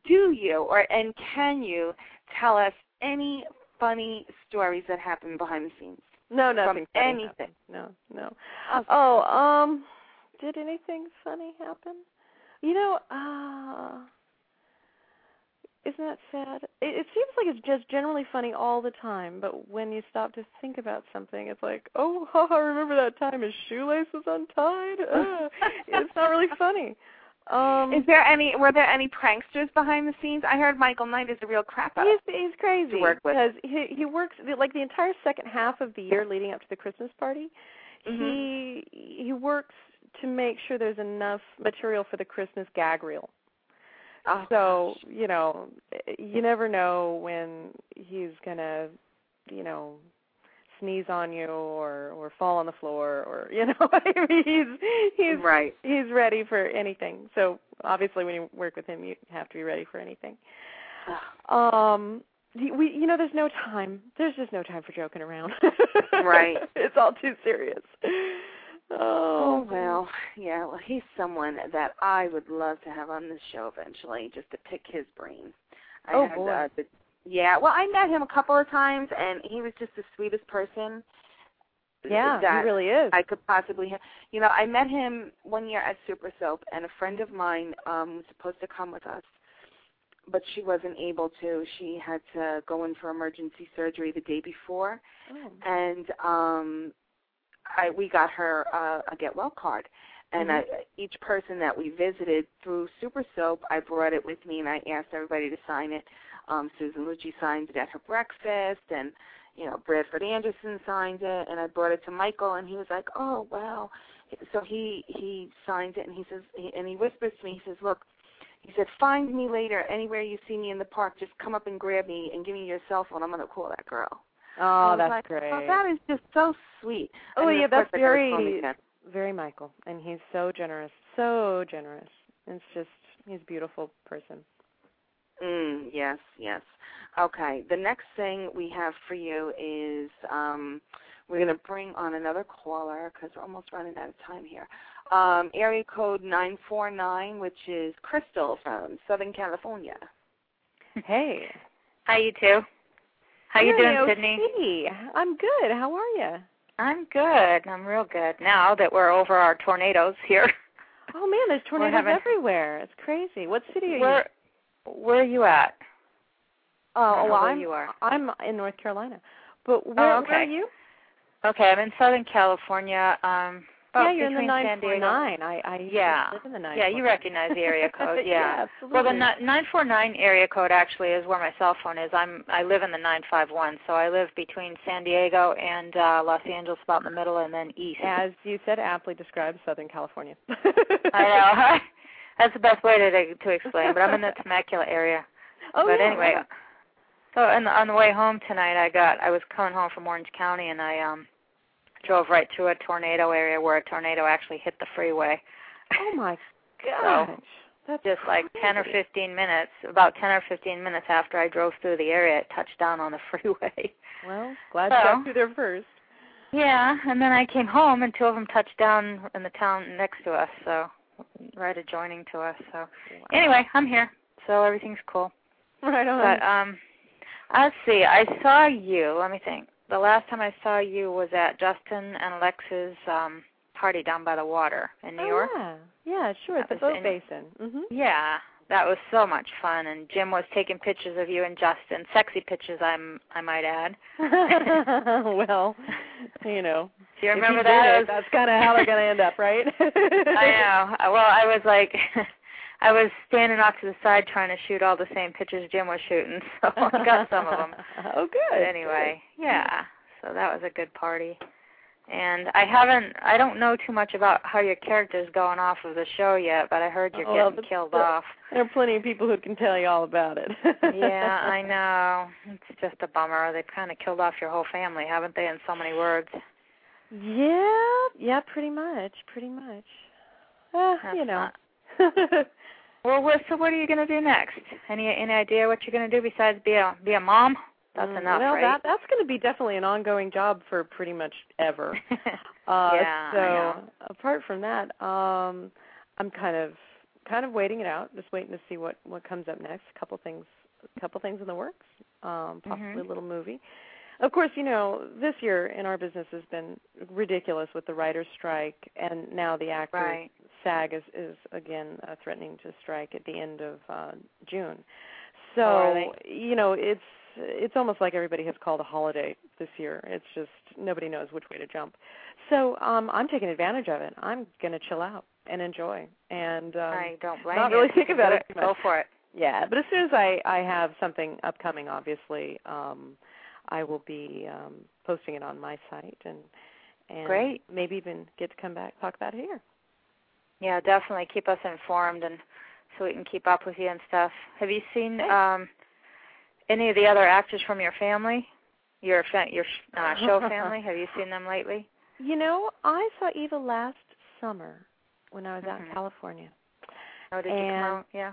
tell us any funny stories that happen behind the scenes?
No, nothing.
From anything.
Happen. No. Okay. Did anything funny happen? Isn't that sad? It seems like it's just generally funny all the time, but when you stop to think about something, it's like, oh, remember that time his shoelace was untied? It's not really funny.
Were there any pranksters behind the scenes? I heard Michael Knight is a real crap out.
He's crazy
to work with.
because he works like the entire second half of the year leading up to the Christmas party. he works to make sure there's enough material for the Christmas gag reel.
Oh,
so,
gosh.
you know, you never know when he's going to, you know, sneeze on you or fall on the floor or, you know, I mean, he's
right.
He's ready for anything. So, obviously, when you work with him, you have to be ready for anything. You know, there's no time. There's just no time for joking around.
Right.
It's all too serious.
Oh, well, yeah. Well, he's someone that I would love to have on this show eventually, just to pick his brain.
Boy.
Yeah, well, I met him a couple of times, and he was just the sweetest person.
Yeah,
that
he really is.
I could possibly have. You know, I met him one year at Super Soap, and a friend of mine was supposed to come with us, but she wasn't able to. She had to go in for emergency surgery the day before, and we got her a Get Well card. And each person that we visited through Super Soap, I brought it with me, and I asked everybody to sign it. Susan Lucci signed it at her breakfast, and, you know, Bradford Anderson signed it, and I brought it to Michael, and he was like, oh, wow. So he signed it, and he says, and he whispers to me, he says, look, he said, find me later anywhere you see me in the park. Just come up and grab me and give me your cell phone. I'm going to call that girl.
Oh, that's
like,
great.
Oh, that is just so sweet.
Oh, yeah, that's
very,
very Michael, and he's so generous, so generous. It's just, he's a beautiful person.
Yes, yes. Okay, the next thing we have for you is we're going to bring on another caller because we're almost running out of time here. Area code 949, which is Crystal from Southern California.
Hey.
Hi, you two. How you doing,
Sydney? I'm good. How are you?
I'm good. I'm real good now that we're over our tornadoes here.
Oh, man, there's tornadoes everywhere. It's crazy. What city are you?
Where are you at?
I'm in North Carolina. But where are you?
Okay, I'm in Southern California.
You're in the 949. I live in the 949.
Yeah, you recognize the area code.
Yeah, absolutely.
Well, the 949 area code actually is where my cell phone is. I live in the 951, so I live between San Diego and Los Angeles, about in the middle, and then east.
As you said, aptly describes Southern California.
I know. That's the best way to explain, but I'm in the Temecula area. But anyway, so on the way home tonight, I was coming home from Orange County, and I drove right through a tornado area where a tornado actually hit the freeway.
Oh, my gosh.
So
that's
just
crazy.
like 10 or 15 minutes, about 10 or 15 minutes after I drove through the area, it touched down on the freeway.
Well, glad you got through there first.
Yeah, and then I came home, and two of them touched down in the town next to us, so right adjoining to us. So anyway, I'm here, so everything's cool.
Right on.
But let's see. I saw you. Let me think. The last time I saw you was at Justin and Alexa's party down by the water in New York.
Yeah, sure, at the boat basin.
Yeah, that was so much fun, and Jim was taking pictures of you and Justin, sexy pictures, I might add.
Well, you know.
Do you remember that?
That's kind of how they're going to end up, right?
I know. Well, I was like, I was standing off to the side trying to shoot all the same pictures Jim was shooting, so I got some of them.
Oh, good.
But anyway, yeah, so that was a good party. And I don't know too much about how your character's going off of the show yet, but I heard you're getting killed off.
There are plenty of people who can tell you all about it.
Yeah, I know. It's just a bummer. They've kind of killed off your whole family, haven't they, in so many words?
Yeah, pretty much. You know.
Well, so what are you going to do next? Any idea what you're going to do besides be a mom? That's enough,
well,
right?
That's going to be definitely an ongoing job for pretty much ever.
Yeah,
so
I know.
Apart from that, I'm kind of waiting it out, just waiting to see what comes up next. A couple things in the works, possibly a little movie. Of course, you know, this year in our business has been ridiculous with the writer's strike, and now the actor SAG is again threatening to strike at the end of June. So, you know, it's almost like everybody has called a holiday this year. It's just nobody knows which way to jump. So I'm taking advantage of it. I'm going to chill out and enjoy, and
I don't blame
not
you.
really think about it too much.
Go for it.
Yeah, but as soon as I have something upcoming, obviously, I will be posting it on my site, and
Great.
maybe even get to come back talk about it here.
Yeah, definitely keep us informed, and so we can keep up with you and stuff. Have you seen any of the other actors from your family, your show family? Have you seen them lately?
You know, I saw Eva last summer when I was out in California.
Oh, did you come out? Yeah.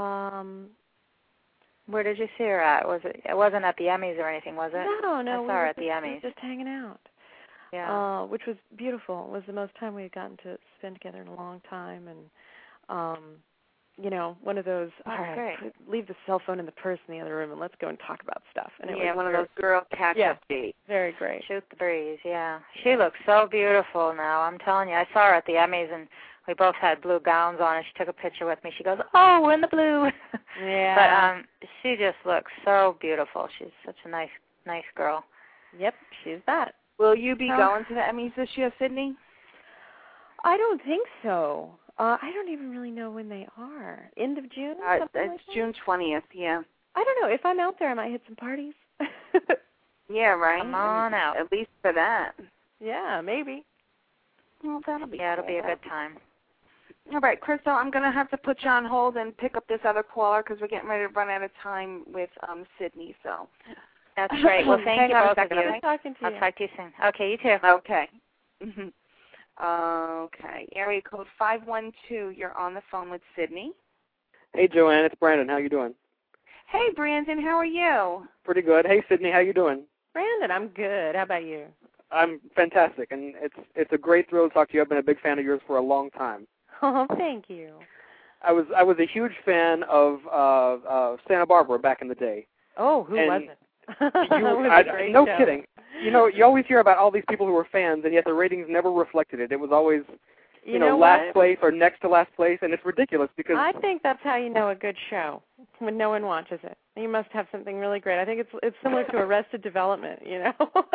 Where did you see her at? It wasn't at the Emmys or anything, was it?
No,
I saw her at the Emmys.
We were just hanging out.
Yeah.
Which was beautiful. It was the most time we had gotten to spend together in a long time, and you know, one of those, all right, leave the cell phone in the purse in the other room and let's go and talk about stuff. And it was
one of those girl catch-up dates.
Very great.
Shoot the breeze, yeah. She looks so beautiful now. I'm telling you, I saw her at the Emmys, and we both had blue gowns on, and she took a picture with me. She goes, oh, we're in the blue.
Yeah.
But she just looks so beautiful. She's such a nice girl.
Yep, she's that.
Will you be going to the Emmys this year, Sydney?
I don't think so. I don't even really know when they are. End of June?
It's June 20th, yeah.
I don't know. If I'm out there, I might hit some parties.
Yeah, right.
Come on out.
At least for that.
Yeah, maybe.
Well, that'll be
it'll be a good time.
All right, Crystal, I'm going to have to put you on hold and pick up this other caller because we're getting ready to run out of time with Sydney. So
that's great. Well, thank you both of you.
Good talking to you.
I'll talk to you soon. Okay, you too.
Okay. Okay. Area code 512. You're on the phone with Sydney.
Hey, Joanne. It's Brandon. How you doing?
Hey, Brandon. How are you?
Pretty good. Hey, Sydney. How you doing?
Brandon, I'm good. How about you?
I'm fantastic, and it's a great thrill to talk to you. I've been a big fan of yours for a long time.
Oh, thank you.
I was a huge fan of Santa Barbara back in the day.
Oh, who wasn't?
No kidding. You know, you always hear about all these people who were fans, and yet the ratings never reflected it. It was always, you know last place or next to last place, and it's ridiculous because
I think that's how you know a good show, when no one watches it. You must have something really great. I think it's similar to Arrested Development, you know.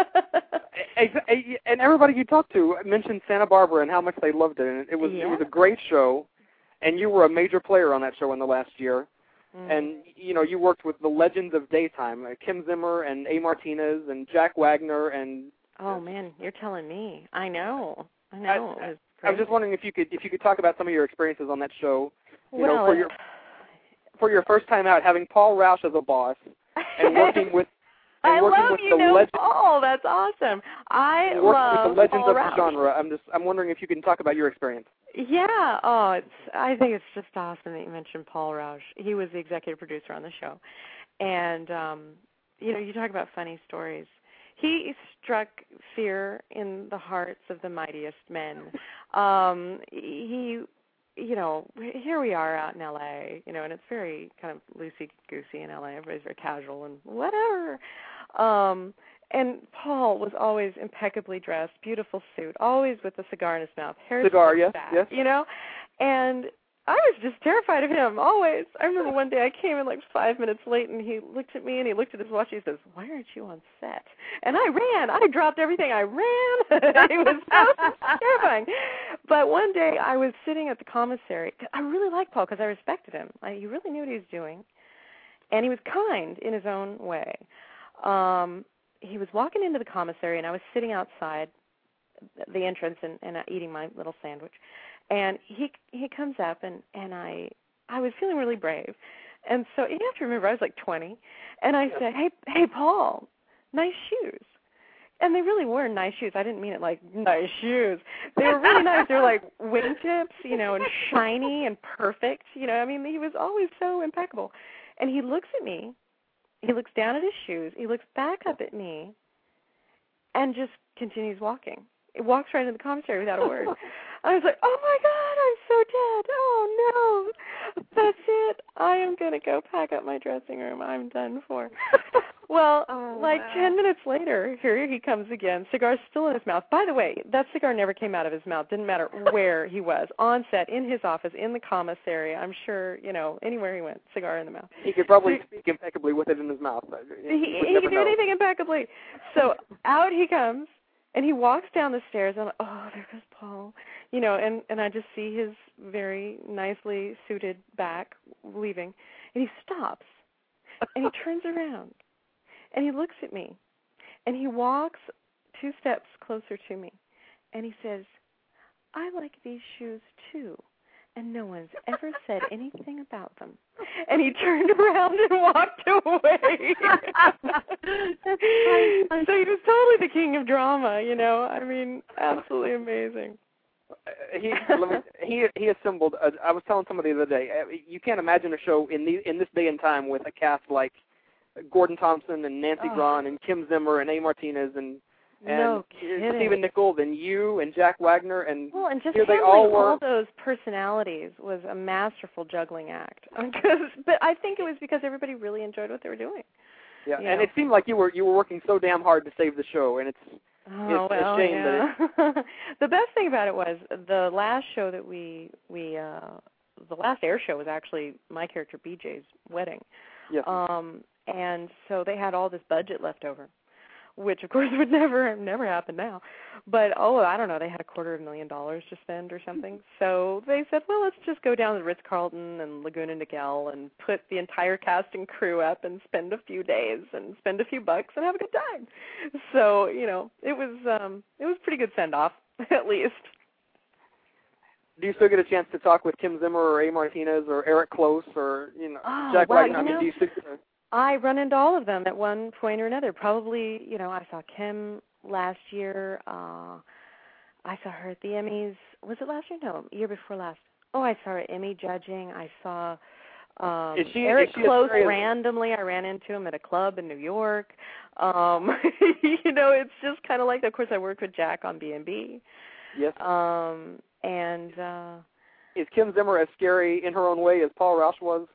And everybody you talked to mentioned Santa Barbara and how much they loved it, and it was a great show, and you were a major player on that show in the last year. And, you know, you worked with the legends of daytime, Kim Zimmer and A. Martinez and Jack Wagner and...
Oh, man, you're telling me. I know. I
was just wondering if you could talk about some of your experiences on that show. You know, for your first time out, having Paul Rausch as a boss and working with...
I love Paul. That's awesome. I love
with the legends
Paul
of
Rausch.
the genre. I'm wondering if you can talk about your experience.
Yeah. Oh, I think it's just awesome that you mentioned Paul Rausch. He was the executive producer on the show, and you know, you talk about funny stories. He struck fear in the hearts of the mightiest men. You know, here we are out in L.A., you know, and it's very kind of loosey-goosey in L.A. Everybody's very casual and whatever. And Paul was always impeccably dressed, beautiful suit, always with a cigar in his mouth.
Cigar, yes, yes.
You know, and I was just terrified of him, always. I remember one day I came in like 5 minutes late, and he looked at me, and he looked at his watch, and he says, why aren't you on set? And I ran. I dropped everything. I ran. It was so terrifying. But one day I was sitting at the commissary. I really liked Paul because I respected him. He really knew what he was doing, and he was kind in his own way. He was walking into the commissary, and I was sitting outside the entrance and eating my little sandwich. And he comes up, and I was feeling really brave. And so you have to remember, I was like 20. And I said, hey, Paul, nice shoes. And they really were nice shoes. I didn't mean it like nice shoes. They were really nice. They were like wingtips, you know, and shiny and perfect. You know, I mean, he was always so impeccable. And he looks at me. He looks down at his shoes. He looks back up at me and just continues walking. It walks right into the commissary without a word. I was like, oh, my God, I'm so dead. Oh, no. That's it. I am going to go pack up my dressing room. I'm done for. Well, 10 minutes later, here he comes again. Cigar's still in his mouth. By the way, that cigar never came out of his mouth. Didn't matter where he was, on set, in his office, in the commissary. I'm sure, you know, anywhere he went, cigar in the mouth.
He could probably speak impeccably with it in his mouth.
He could do anything impeccably. So out he comes. And he walks down the stairs, and oh, there goes Paul. You know, and I just see his very nicely suited back leaving. And he stops, and he turns around, and he looks at me, and he walks 2 steps closer to me, and he says, I like these shoes too, and no one's ever said anything about them. And he turned around and walked away. So he was totally the king of drama, you know. I mean, absolutely amazing.
He assembled. I was telling somebody the other day, you can't imagine a show in this day and time with a cast like Gordon Thompson and Nancy Grahn and Kim Zimmer and A. Martinez and Stephen Nichols and you and Jack Wagner and
just
here they
handling
all were.
All those personalities was a masterful juggling act. But I think it was because everybody really enjoyed what they were doing.
Yeah, and it seemed like you were working so damn hard to save the show, and it's a shame that
the best thing about it was the last show that the last air show was actually my character BJ's wedding.
Yes.
And so they had all this budget left over, which of course would never happen now. But I don't know, they had $250,000 to spend or something. So they said, well, let's just go down to the Ritz-Carlton and Laguna Niguel and put the entire cast and crew up and spend a few days and spend a few bucks and have a good time. So, you know, it was a pretty good send-off, at least.
Do you still get a chance to talk with Kim Zimmer or A. Martinez or Eric Close or, Jack Wagner? Do you still
I run into all of them at one point or another. Probably, I saw Kim last year. I saw her at the Emmys. Was it last year? No, year before last. Oh, I saw her at Emmy judging. I saw Eric Close randomly. I ran into him at a club in New York. It's just kind of like, of course, I worked with Jack on B&B.
Yes.
And
is Kim Zimmer as scary in her own way as Paul Rausch was?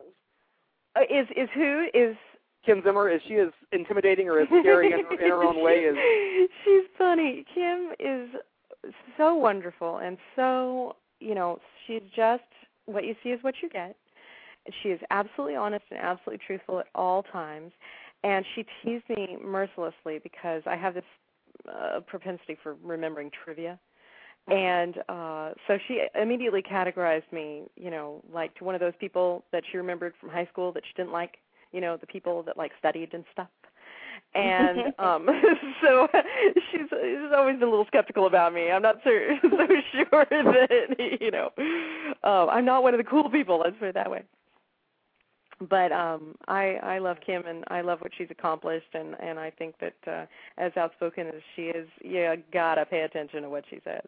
Is
Kim Zimmer? Is she as intimidating or as scary in her own way?
She's funny. Kim is so wonderful and so, she's just, what you see is what you get. She is absolutely honest and absolutely truthful at all times. And she teased me mercilessly because I have this propensity for remembering trivia. And so she immediately categorized me, like to one of those people that she remembered from high school that she didn't like, the people that like studied and stuff. And so she's always been a little skeptical about me. I'm not so sure that, I'm not one of the cool people, let's put it that way. But I love Kim, and I love what she's accomplished, and I think that as outspoken as she is, you gotta pay attention to what she says.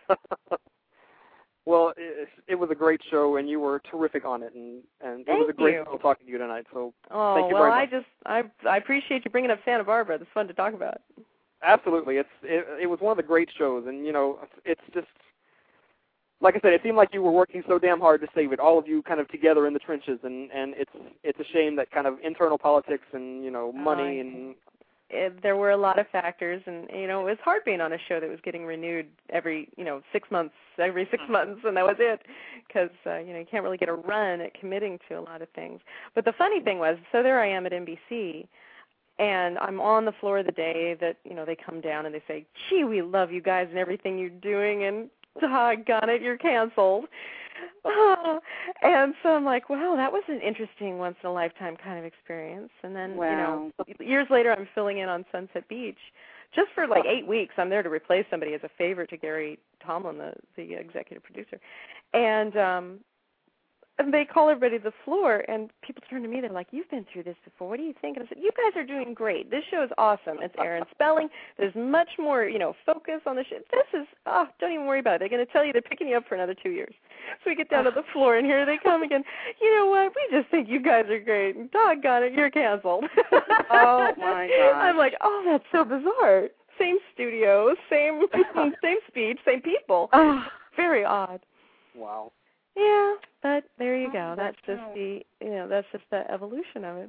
Well, it was a great show, and you were terrific on it, and it was a great show talking to you tonight. So thank you very much.
I appreciate you bringing up Santa Barbara. It's fun to talk about.
Absolutely, it was one of the great shows, and it's just like I said, it seemed like you were working so damn hard to save it. All of you kind of together in the trenches, and it's a shame that kind of internal politics and money and.
There were a lot of factors, and it was hard being on a show that was getting renewed every 6 months, and that was it, because you can't really get a run at committing to a lot of things. But the funny thing was, so there I am at NBC, and I'm on the floor the day that they come down and they say, "Gee, we love you guys and everything you're doing," and doggone it, you're canceled. And so I'm like, wow, that was an interesting once-in-a-lifetime kind of experience. And then, years later, I'm filling in on Sunset Beach just for like 8 weeks. I'm there to replace somebody as a favor to Gary Tomlin, the executive producer. And they call everybody to the floor, and people turn to me. They're like, "You've been through this before. What do you think?" And I said, "You guys are doing great. This show is awesome. It's Aaron Spelling. There's much more, focus on the show. This is, don't even worry about it. They're going to tell you they're picking you up for another 2 years." So we get down to the floor, and here they come again. "You know what? We just think you guys are great. And doggone it, you're canceled."
Oh, my God.
I'm like, oh, that's so bizarre. Same studio, same speech, same people. Very odd.
Wow.
Yeah, but there you go. That's just the evolution of it.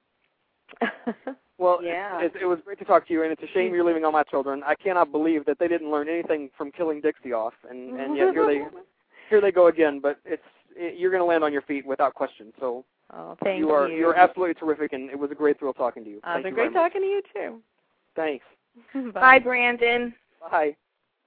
Well, yeah. It was great to talk to you, and it's a shame you're leaving all my children. I cannot believe that they didn't learn anything from killing Dixie off, and yet here they go again. But you're going to land on your feet without question. So
thank you.
You're absolutely terrific, and it was a great thrill talking to you.
It's been great talking to you too.
Thanks.
Bye, Brandon.
Bye.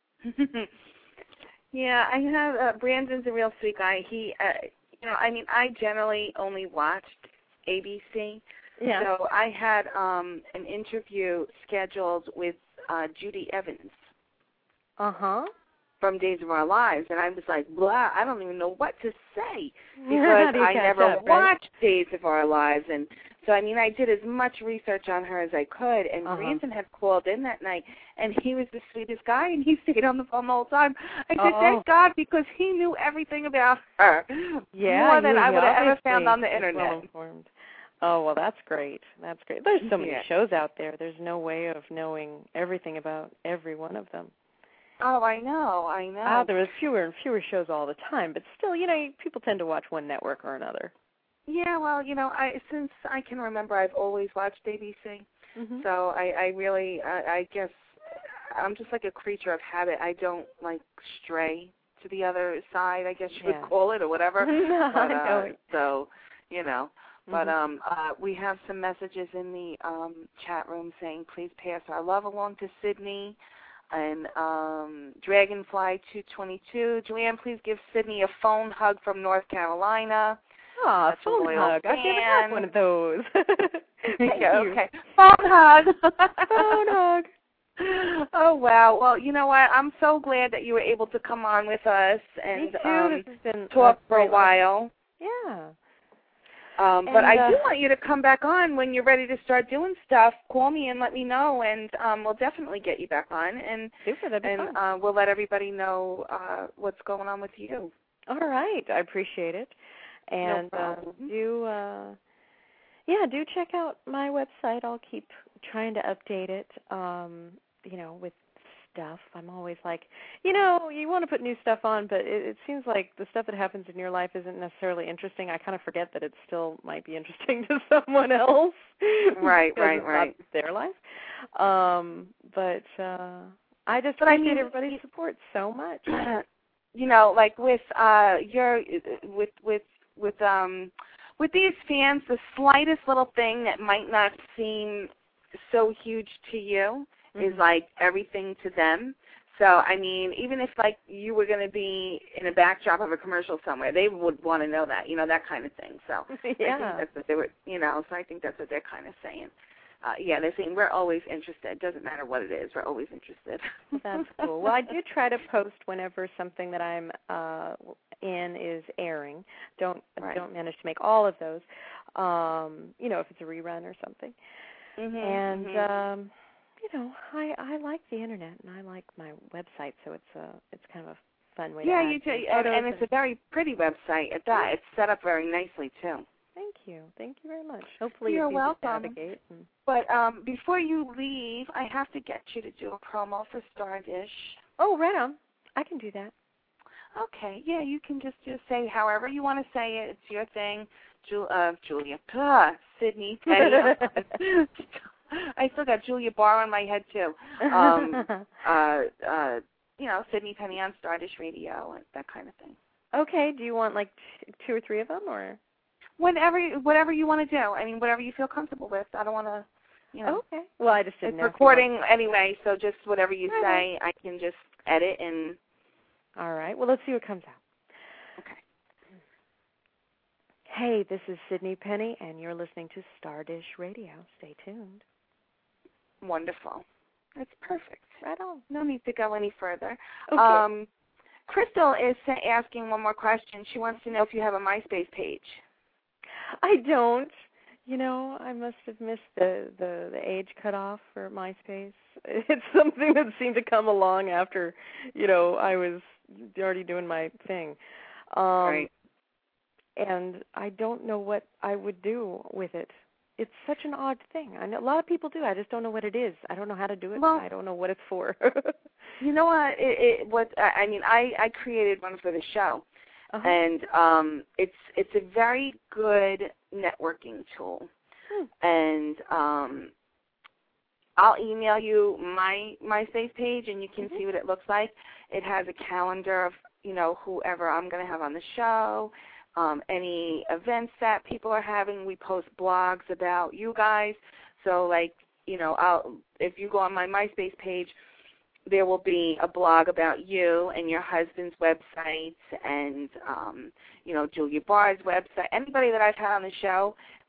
Yeah, I have Brandon's a real sweet guy. He, I generally only watched ABC.
Yeah.
So I had an interview scheduled with Judy Evans. from Days of Our Lives, and I was like, blah, I don't even know what to say because I never watched Days of Our Lives. And so, I mean, I did as much research on her as I could, and Brandon had called in that night, and he was the sweetest guy, and he stayed on the phone the whole time. I said, thank God, because he knew everything about her, more than I would have ever found on the Internet.
Well-informed. Oh, well, that's great. That's great. There's so many shows out there. There's no way of knowing everything about every one of them.
Oh, I know.
Wow, there is fewer and fewer shows all the time, but still, you know, people tend to watch one network or another.
Yeah, well, you know, since I can remember, I've always watched ABC. So I really, I guess, I'm just like a creature of habit. I don't, like, stray to the other side, I guess you would call it, or whatever. So, you know. But we have some messages in the chat room saying, please pass our love along to Sydney. And Dragonfly 222, Joanne, please give Sydney a phone hug from North Carolina.
Oh, phone hug. I've never had one of those.
Okay. Phone hug.
Phone hug.
Oh, wow. Well, you know what? I'm so glad that you were able to come on with us and
this has been
talk for a while.
Yeah.
But I do want you to come back on when you're ready to start doing stuff. Call me and let me know, and we'll definitely get you back on. And we'll let everybody know what's going on with you.
All right. I appreciate it. And do check out my website. I'll keep trying to update it, you know, with stuff. I'm always like, you know, you want to put new stuff on, but it seems like the stuff that happens in your life isn't necessarily interesting. I kind of forget that it still might be interesting to someone else.
Right.
Not their life. But I just appreciate everybody's support so much.
You know, like with with these fans, the slightest little thing that might not seem so huge to you is like everything to them. So, I mean, even if like you were going to be in a backdrop of a commercial somewhere, they would want to know that, you know, that kind of thing. So I think that's what they were, you know, so I think that's what they're kind of saying. They're saying we're always interested. It doesn't matter what it is. We're always interested.
That's cool. Well, I do try to post whenever something that I'm in is airing. Don't manage to make all of those, you know, if it's a rerun or something. You know, I like the Internet and I like my website, so it's kind of a fun way to add
you do, and it's a very pretty website at that. It's set up very nicely too.
Thank you very much. Hopefully
you're
it's
welcome.
To navigate.
But before you leave, I have to get you to do a promo for Stardish.
Oh, right on. I can do that.
Okay, yeah, you can just say however you want to say it. It's your thing. Sydney Penny. I still got Julia Barr on my head too. You know, Sydney Penny on Stardish Radio and that kind of thing.
Okay. Do you want like 2 or 3 of them, or?
Whatever you want to do. I mean, whatever you feel comfortable with. I don't want to, you know.
Okay. Well, I just didn't know.
It's recording anyway, so just whatever you say, I can just edit and.
All right. Well, let's see what comes out.
Okay.
Hey, this is Sydney Penny, and you're listening to Stardish Radio. Stay tuned.
Wonderful. That's perfect.
Right on.
No need to go any further.
Okay.
Crystal is asking one more question. She wants to know if you have a MySpace page.
I don't. You know, I must have missed the age cutoff for MySpace. It's something that seemed to come along after, you know, I was already doing my thing.
Right.
And I don't know what I would do with it. It's such an odd thing. I know a lot of people do. I just don't know what it is. I don't know how to do it.
Well,
I don't know what it's for.
You know what? I created one for the show, and it's a very good networking tool. And I'll email you my MySpace page, and you can see what it looks like. It has a calendar of, you know, whoever I'm going to have on the show. Any events that people are having, we post blogs about you guys. So, like, you know, if you go on my MySpace page, there will be a blog about you and your husband's website and, you know, Julia Barr's website. Anybody that I've had on the show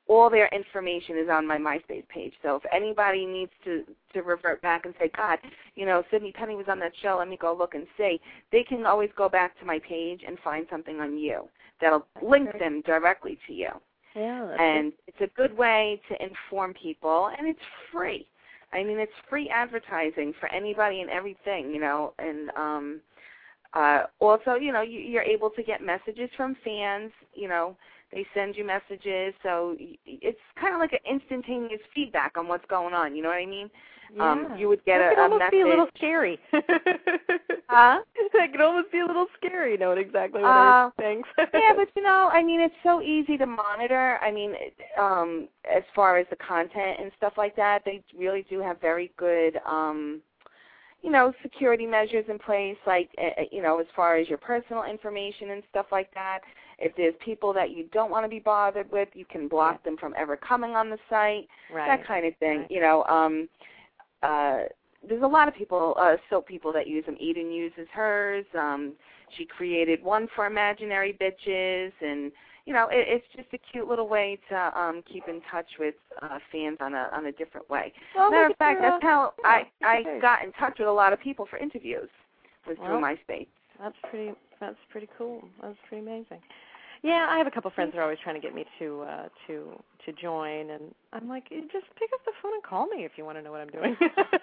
all their information is on my MySpace page. So if anybody needs to revert back and say, God, Sydney Penny was on that show, let me go look and see, they can always go back to my page and find something on you that'll link them directly to you.
Yeah,
and it's a good way to inform people, and it's free. I mean, it's free advertising for anybody and everything, and also, you're able to get messages from fans, they send you messages, so it's kind of like an instantaneous feedback on what's going on, you know what I mean?
Yeah.
You would get
that
a
could almost
message.
be a little scary.
Huh?
That could almost be a little scary, knowing exactly what everyone thinks.
Yeah, but I mean, it's so easy to monitor. I mean, as far as the content and stuff like that, they really do have very good, security measures in place, like, as far as your personal information and stuff like that. If there's people that you don't want to be bothered with, you can block them from ever coming on the site, that kind of thing. There's a lot of people, soap people that use them. Eden uses hers. She created one for Imaginary Bitches, and it's just a cute little way to keep in touch with fans on a different way.
Well,
matter of fact, that's how I got in touch with a lot of people for interviews, was through MySpace.
That's pretty cool. That's pretty amazing. Yeah, I have a couple friends that are always trying to get me to join, and I'm like, just pick up the phone and call me if you want to know what I'm doing.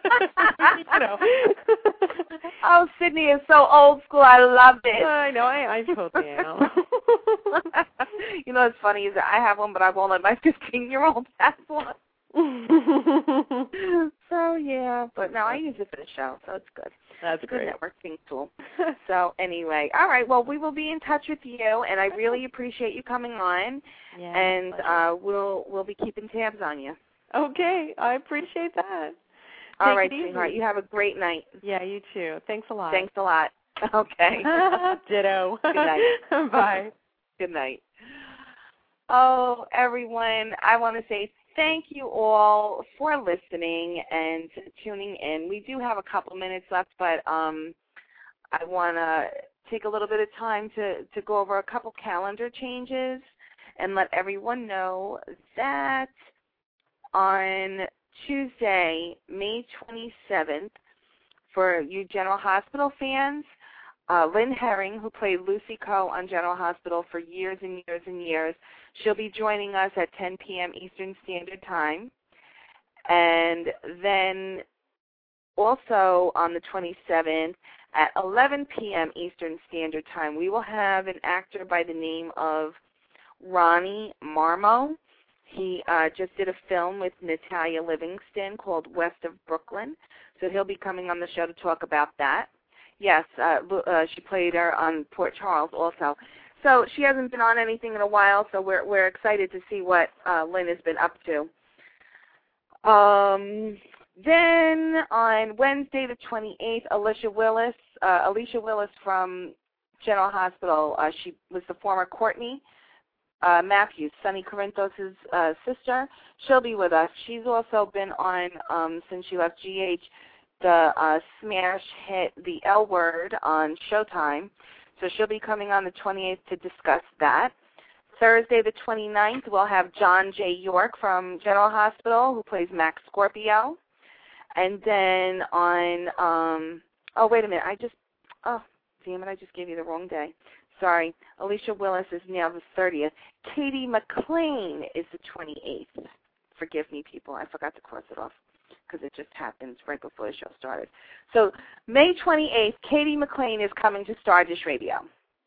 Oh, Sydney is so old school. I love it.
I know. I totally am.
What's funny is that I have one, but I won't let my 15-year-old have one. So, yeah. But no, I use it for the show, so it's good.
That's
it's a
great.
good networking tool. So, anyway. All right. Well, we will be in touch with you, and I really appreciate you coming on.
Yeah,
and we'll be keeping tabs on you.
Okay. I appreciate that.
All right, sweetheart. You have a great night.
Yeah, you too. Thanks a lot.
Thanks a lot. Okay.
Ditto.
Good night.
Bye.
Good night. Oh, everyone, I want to say thank you all for listening and tuning in. We do have a couple minutes left, but I want to take a little bit of time to go over a couple calendar changes and let everyone know that on Tuesday, May 27th, for you General Hospital fans, Lynn Herring, who played Lucy Coe on General Hospital for years and years and years, she'll be joining us at 10 p.m. Eastern Standard Time. And then also on the 27th at 11 p.m. Eastern Standard Time, we will have an actor by the name of Ronnie Marmo. He just did a film with Natalia Livingston called West of Brooklyn, so he'll be coming on the show to talk about that. Yes, she played her on Port Charles also. So she hasn't been on anything in a while, so we're excited to see what Lynn has been up to. Then on Wednesday the 28th, Alicia Willis from General Hospital, she was the former Courtney Matthews, Sonny Corinthos' sister. She'll be with us. She's also been on, since she left GH, the smash hit The L Word on Showtime. So she'll be coming on the 28th to discuss that. Thursday the 29th, we'll have John J. York from General Hospital, who plays Max Scorpio. And then on, oh, wait a minute, I just gave you the wrong day. Sorry, Alicia Willis is now the 30th. Katie McLean is the 28th. Forgive me, people. I forgot to cross it off because it just happened right before the show started. So May 28th, Katie McLean is coming to Stardust Radio.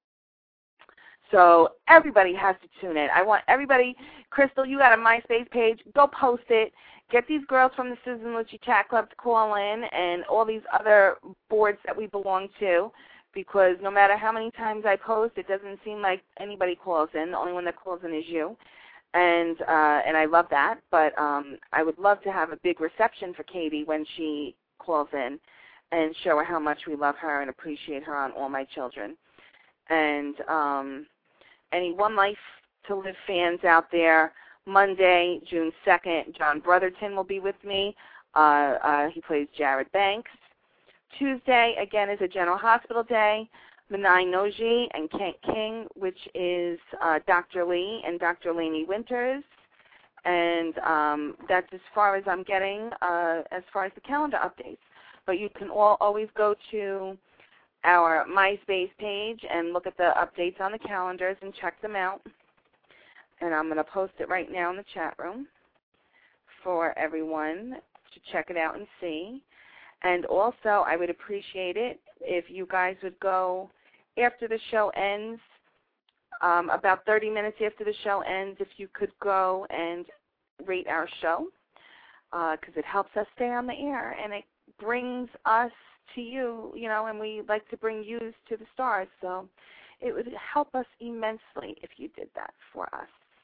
So everybody has to tune in. I want everybody, Crystal, you got a MySpace page. Go post it. Get these girls from the Susan Lucci Chat Club to call in and all these other boards that we belong to, because no matter how many times I post, it doesn't seem like anybody calls in. The only one that calls in is you. And I love that, but I would love to have a big reception for Katie when she calls in and show her how much we love her and appreciate her on All My Children. And any One Life to Live fans out there, Monday, June 2nd, John Brotherton will be with me. He plays Jared Banks. Tuesday, again, is a General Hospital day. Manai Noji and Kent King, which is Dr. Lee and Dr. Lainey Winters. And that's as far as I'm getting as far as the calendar updates. But you can always go to our MySpace page and look at the updates on the calendars and check them out. And I'm going to post it right now in the chat room for everyone to check it out and see. And also, I would appreciate it if you guys would go after the show ends, about 30 minutes after the show ends, if you could go and rate our show, because it helps us stay on the air, and it brings us to you, and we like to bring yous to the stars. So it would help us immensely if you did that for us.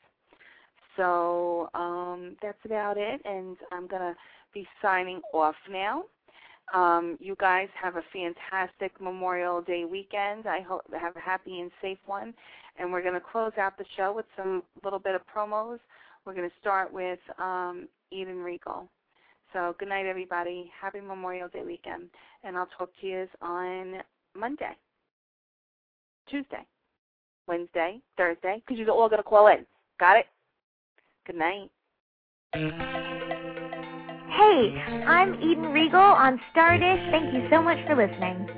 So that's about it, and I'm going to be signing off now. You guys have a fantastic Memorial Day weekend. I hope you have a happy and safe one. And we're going to close out the show with some little bit of promos. We're going to start with Eden Regal. So good night, everybody. Happy Memorial Day weekend. And I'll talk to you on Monday, Tuesday, Wednesday, Thursday, because you're all going to call in. Got it? Good night.
Hey, I'm Eden Regal on Stardish. Thank you so much for listening.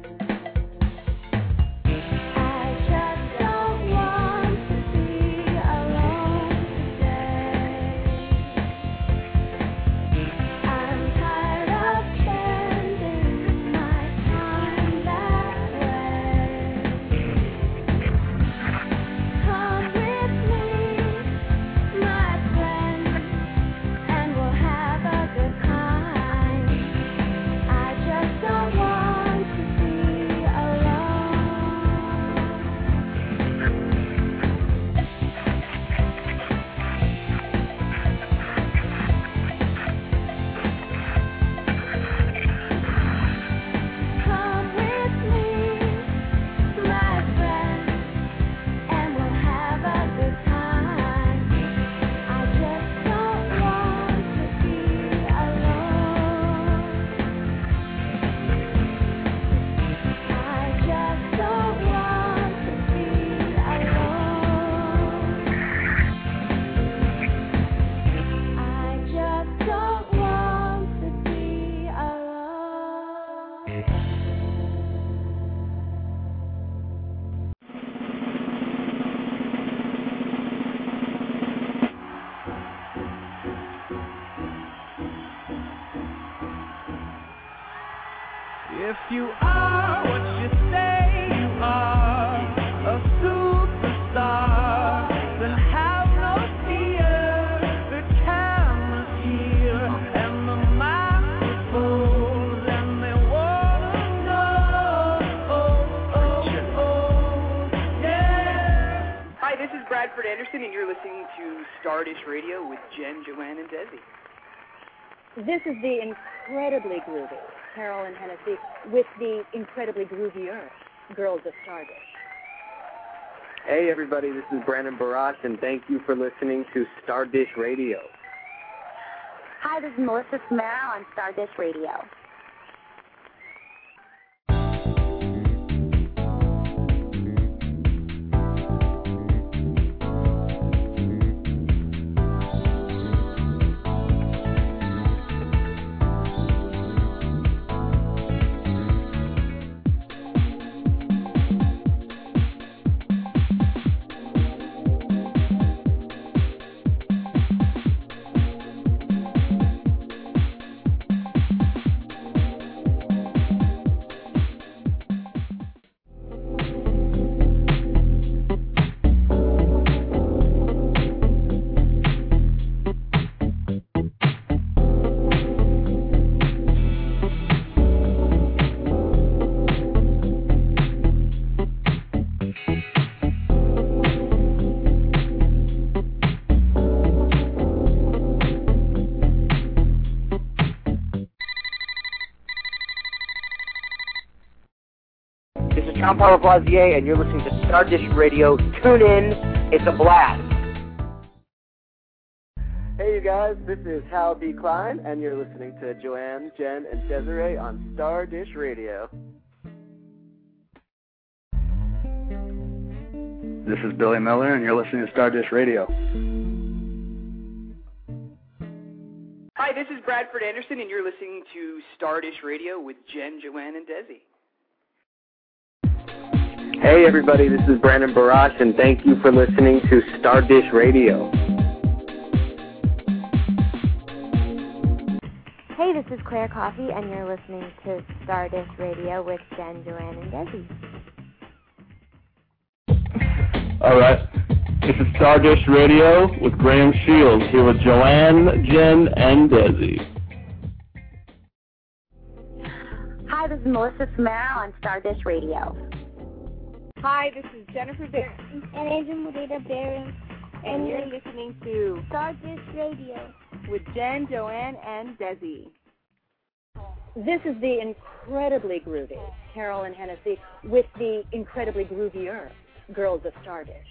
If you are what you say you are, a superstar, then have no fear. The camera's here and the microphones, and they wanna know. Yeah.
Hi, this is Bradford Anderson, and you're listening to Stardish Radio with Jen, Joanne, and Desi.
This is the incredibly groovy Carolyn Hennessy with the incredibly groovier Girls of Stardish.
Hey everybody, this is Brandon Barash, and thank you for listening to Stardish Radio.
Hi, this is Melissa Samara on Stardish Radio.
I'm Paul Lavoisier, and you're listening to Stardish Radio. Tune in. It's a blast.
Hey, you guys. This is Hal B. Klein, and you're listening to Joanne, Jen, and Desiree on Stardish Radio.
This is Billy Miller, and you're listening to Stardish Radio. Hi, this is Bradford Anderson, and you're listening to Stardish Radio with Jen, Joanne, and Desi.
Hey, everybody, this is Brandon Barash, and thank you for listening to Stardish Radio.
Hey, this is Claire Coffey, and you're listening to Stardish Radio with Jen, Joanne, and Desi.
All right. This is Stardish Radio with Graham Shields, here with Joanne, Jen, and Desi.
Hi, this is Melissa Samara on Stardish Radio.
Hi, this is Jennifer Barron. And Angel Morita Barron. And you're listening to
Stardish Radio
with Jen, Joanne, and Desi.
This is the incredibly groovy Carol and Hennessy with the incredibly groovier Girls of Stardish.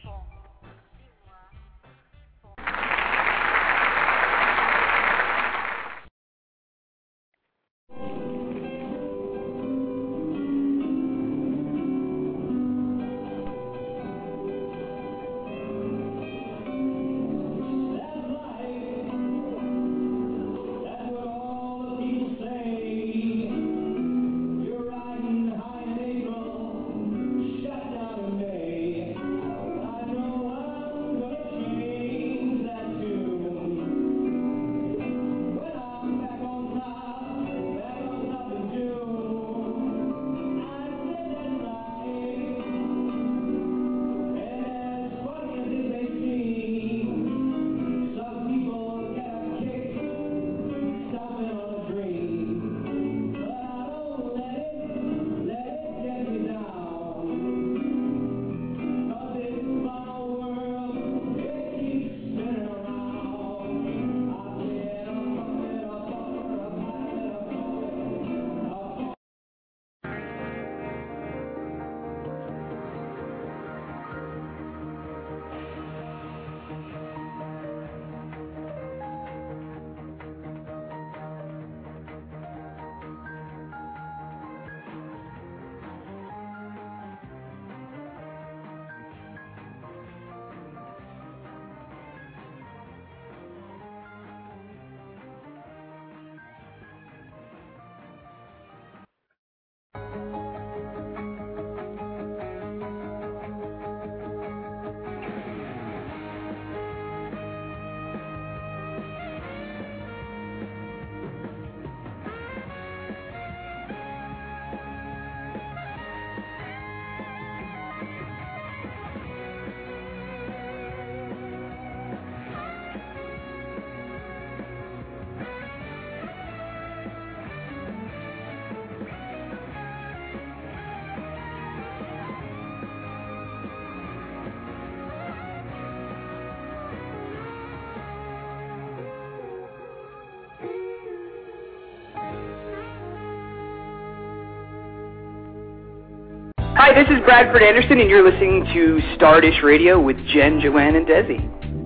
Hi, this is Bradford Anderson, and you're listening to Stardish Radio with Jen, Joanne, and Desi.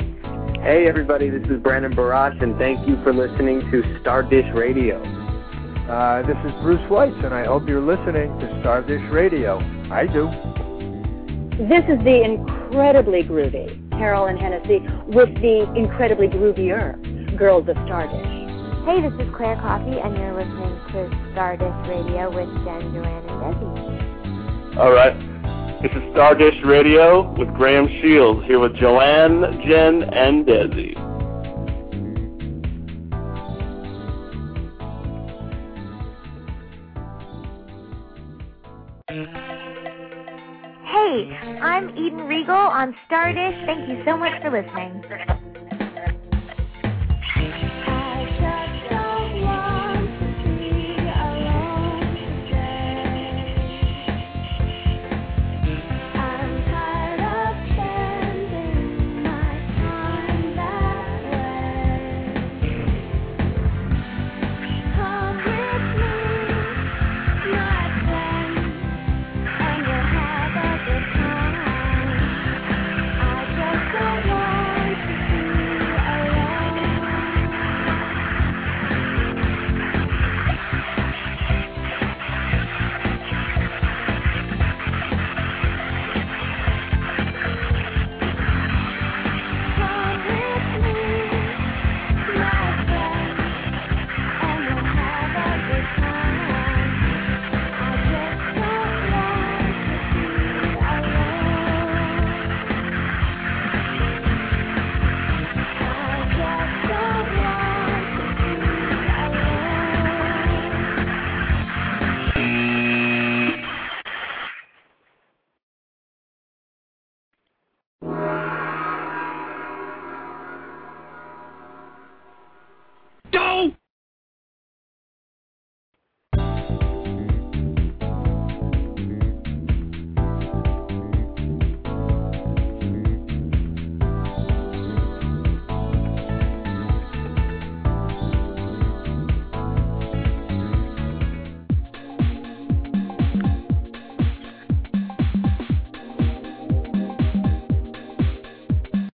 Hey, everybody, this is Brandon Barash, and thank you for listening to Stardish Radio.
This is Bruce Weitz, and I hope you're listening to Stardish Radio. I do.
This is the incredibly groovy Carol and Hennessy with the incredibly groovier Girls of Stardish.
Hey, this is Claire Coffey, and you're listening to Stardish Radio with Jen, Joanne, and Desi.
All right. This is Stardish Radio with Graham Shields, here with Joanne, Jen, and Desi.
Hey, I'm Eden Regal on Stardish. Thank you so much for listening.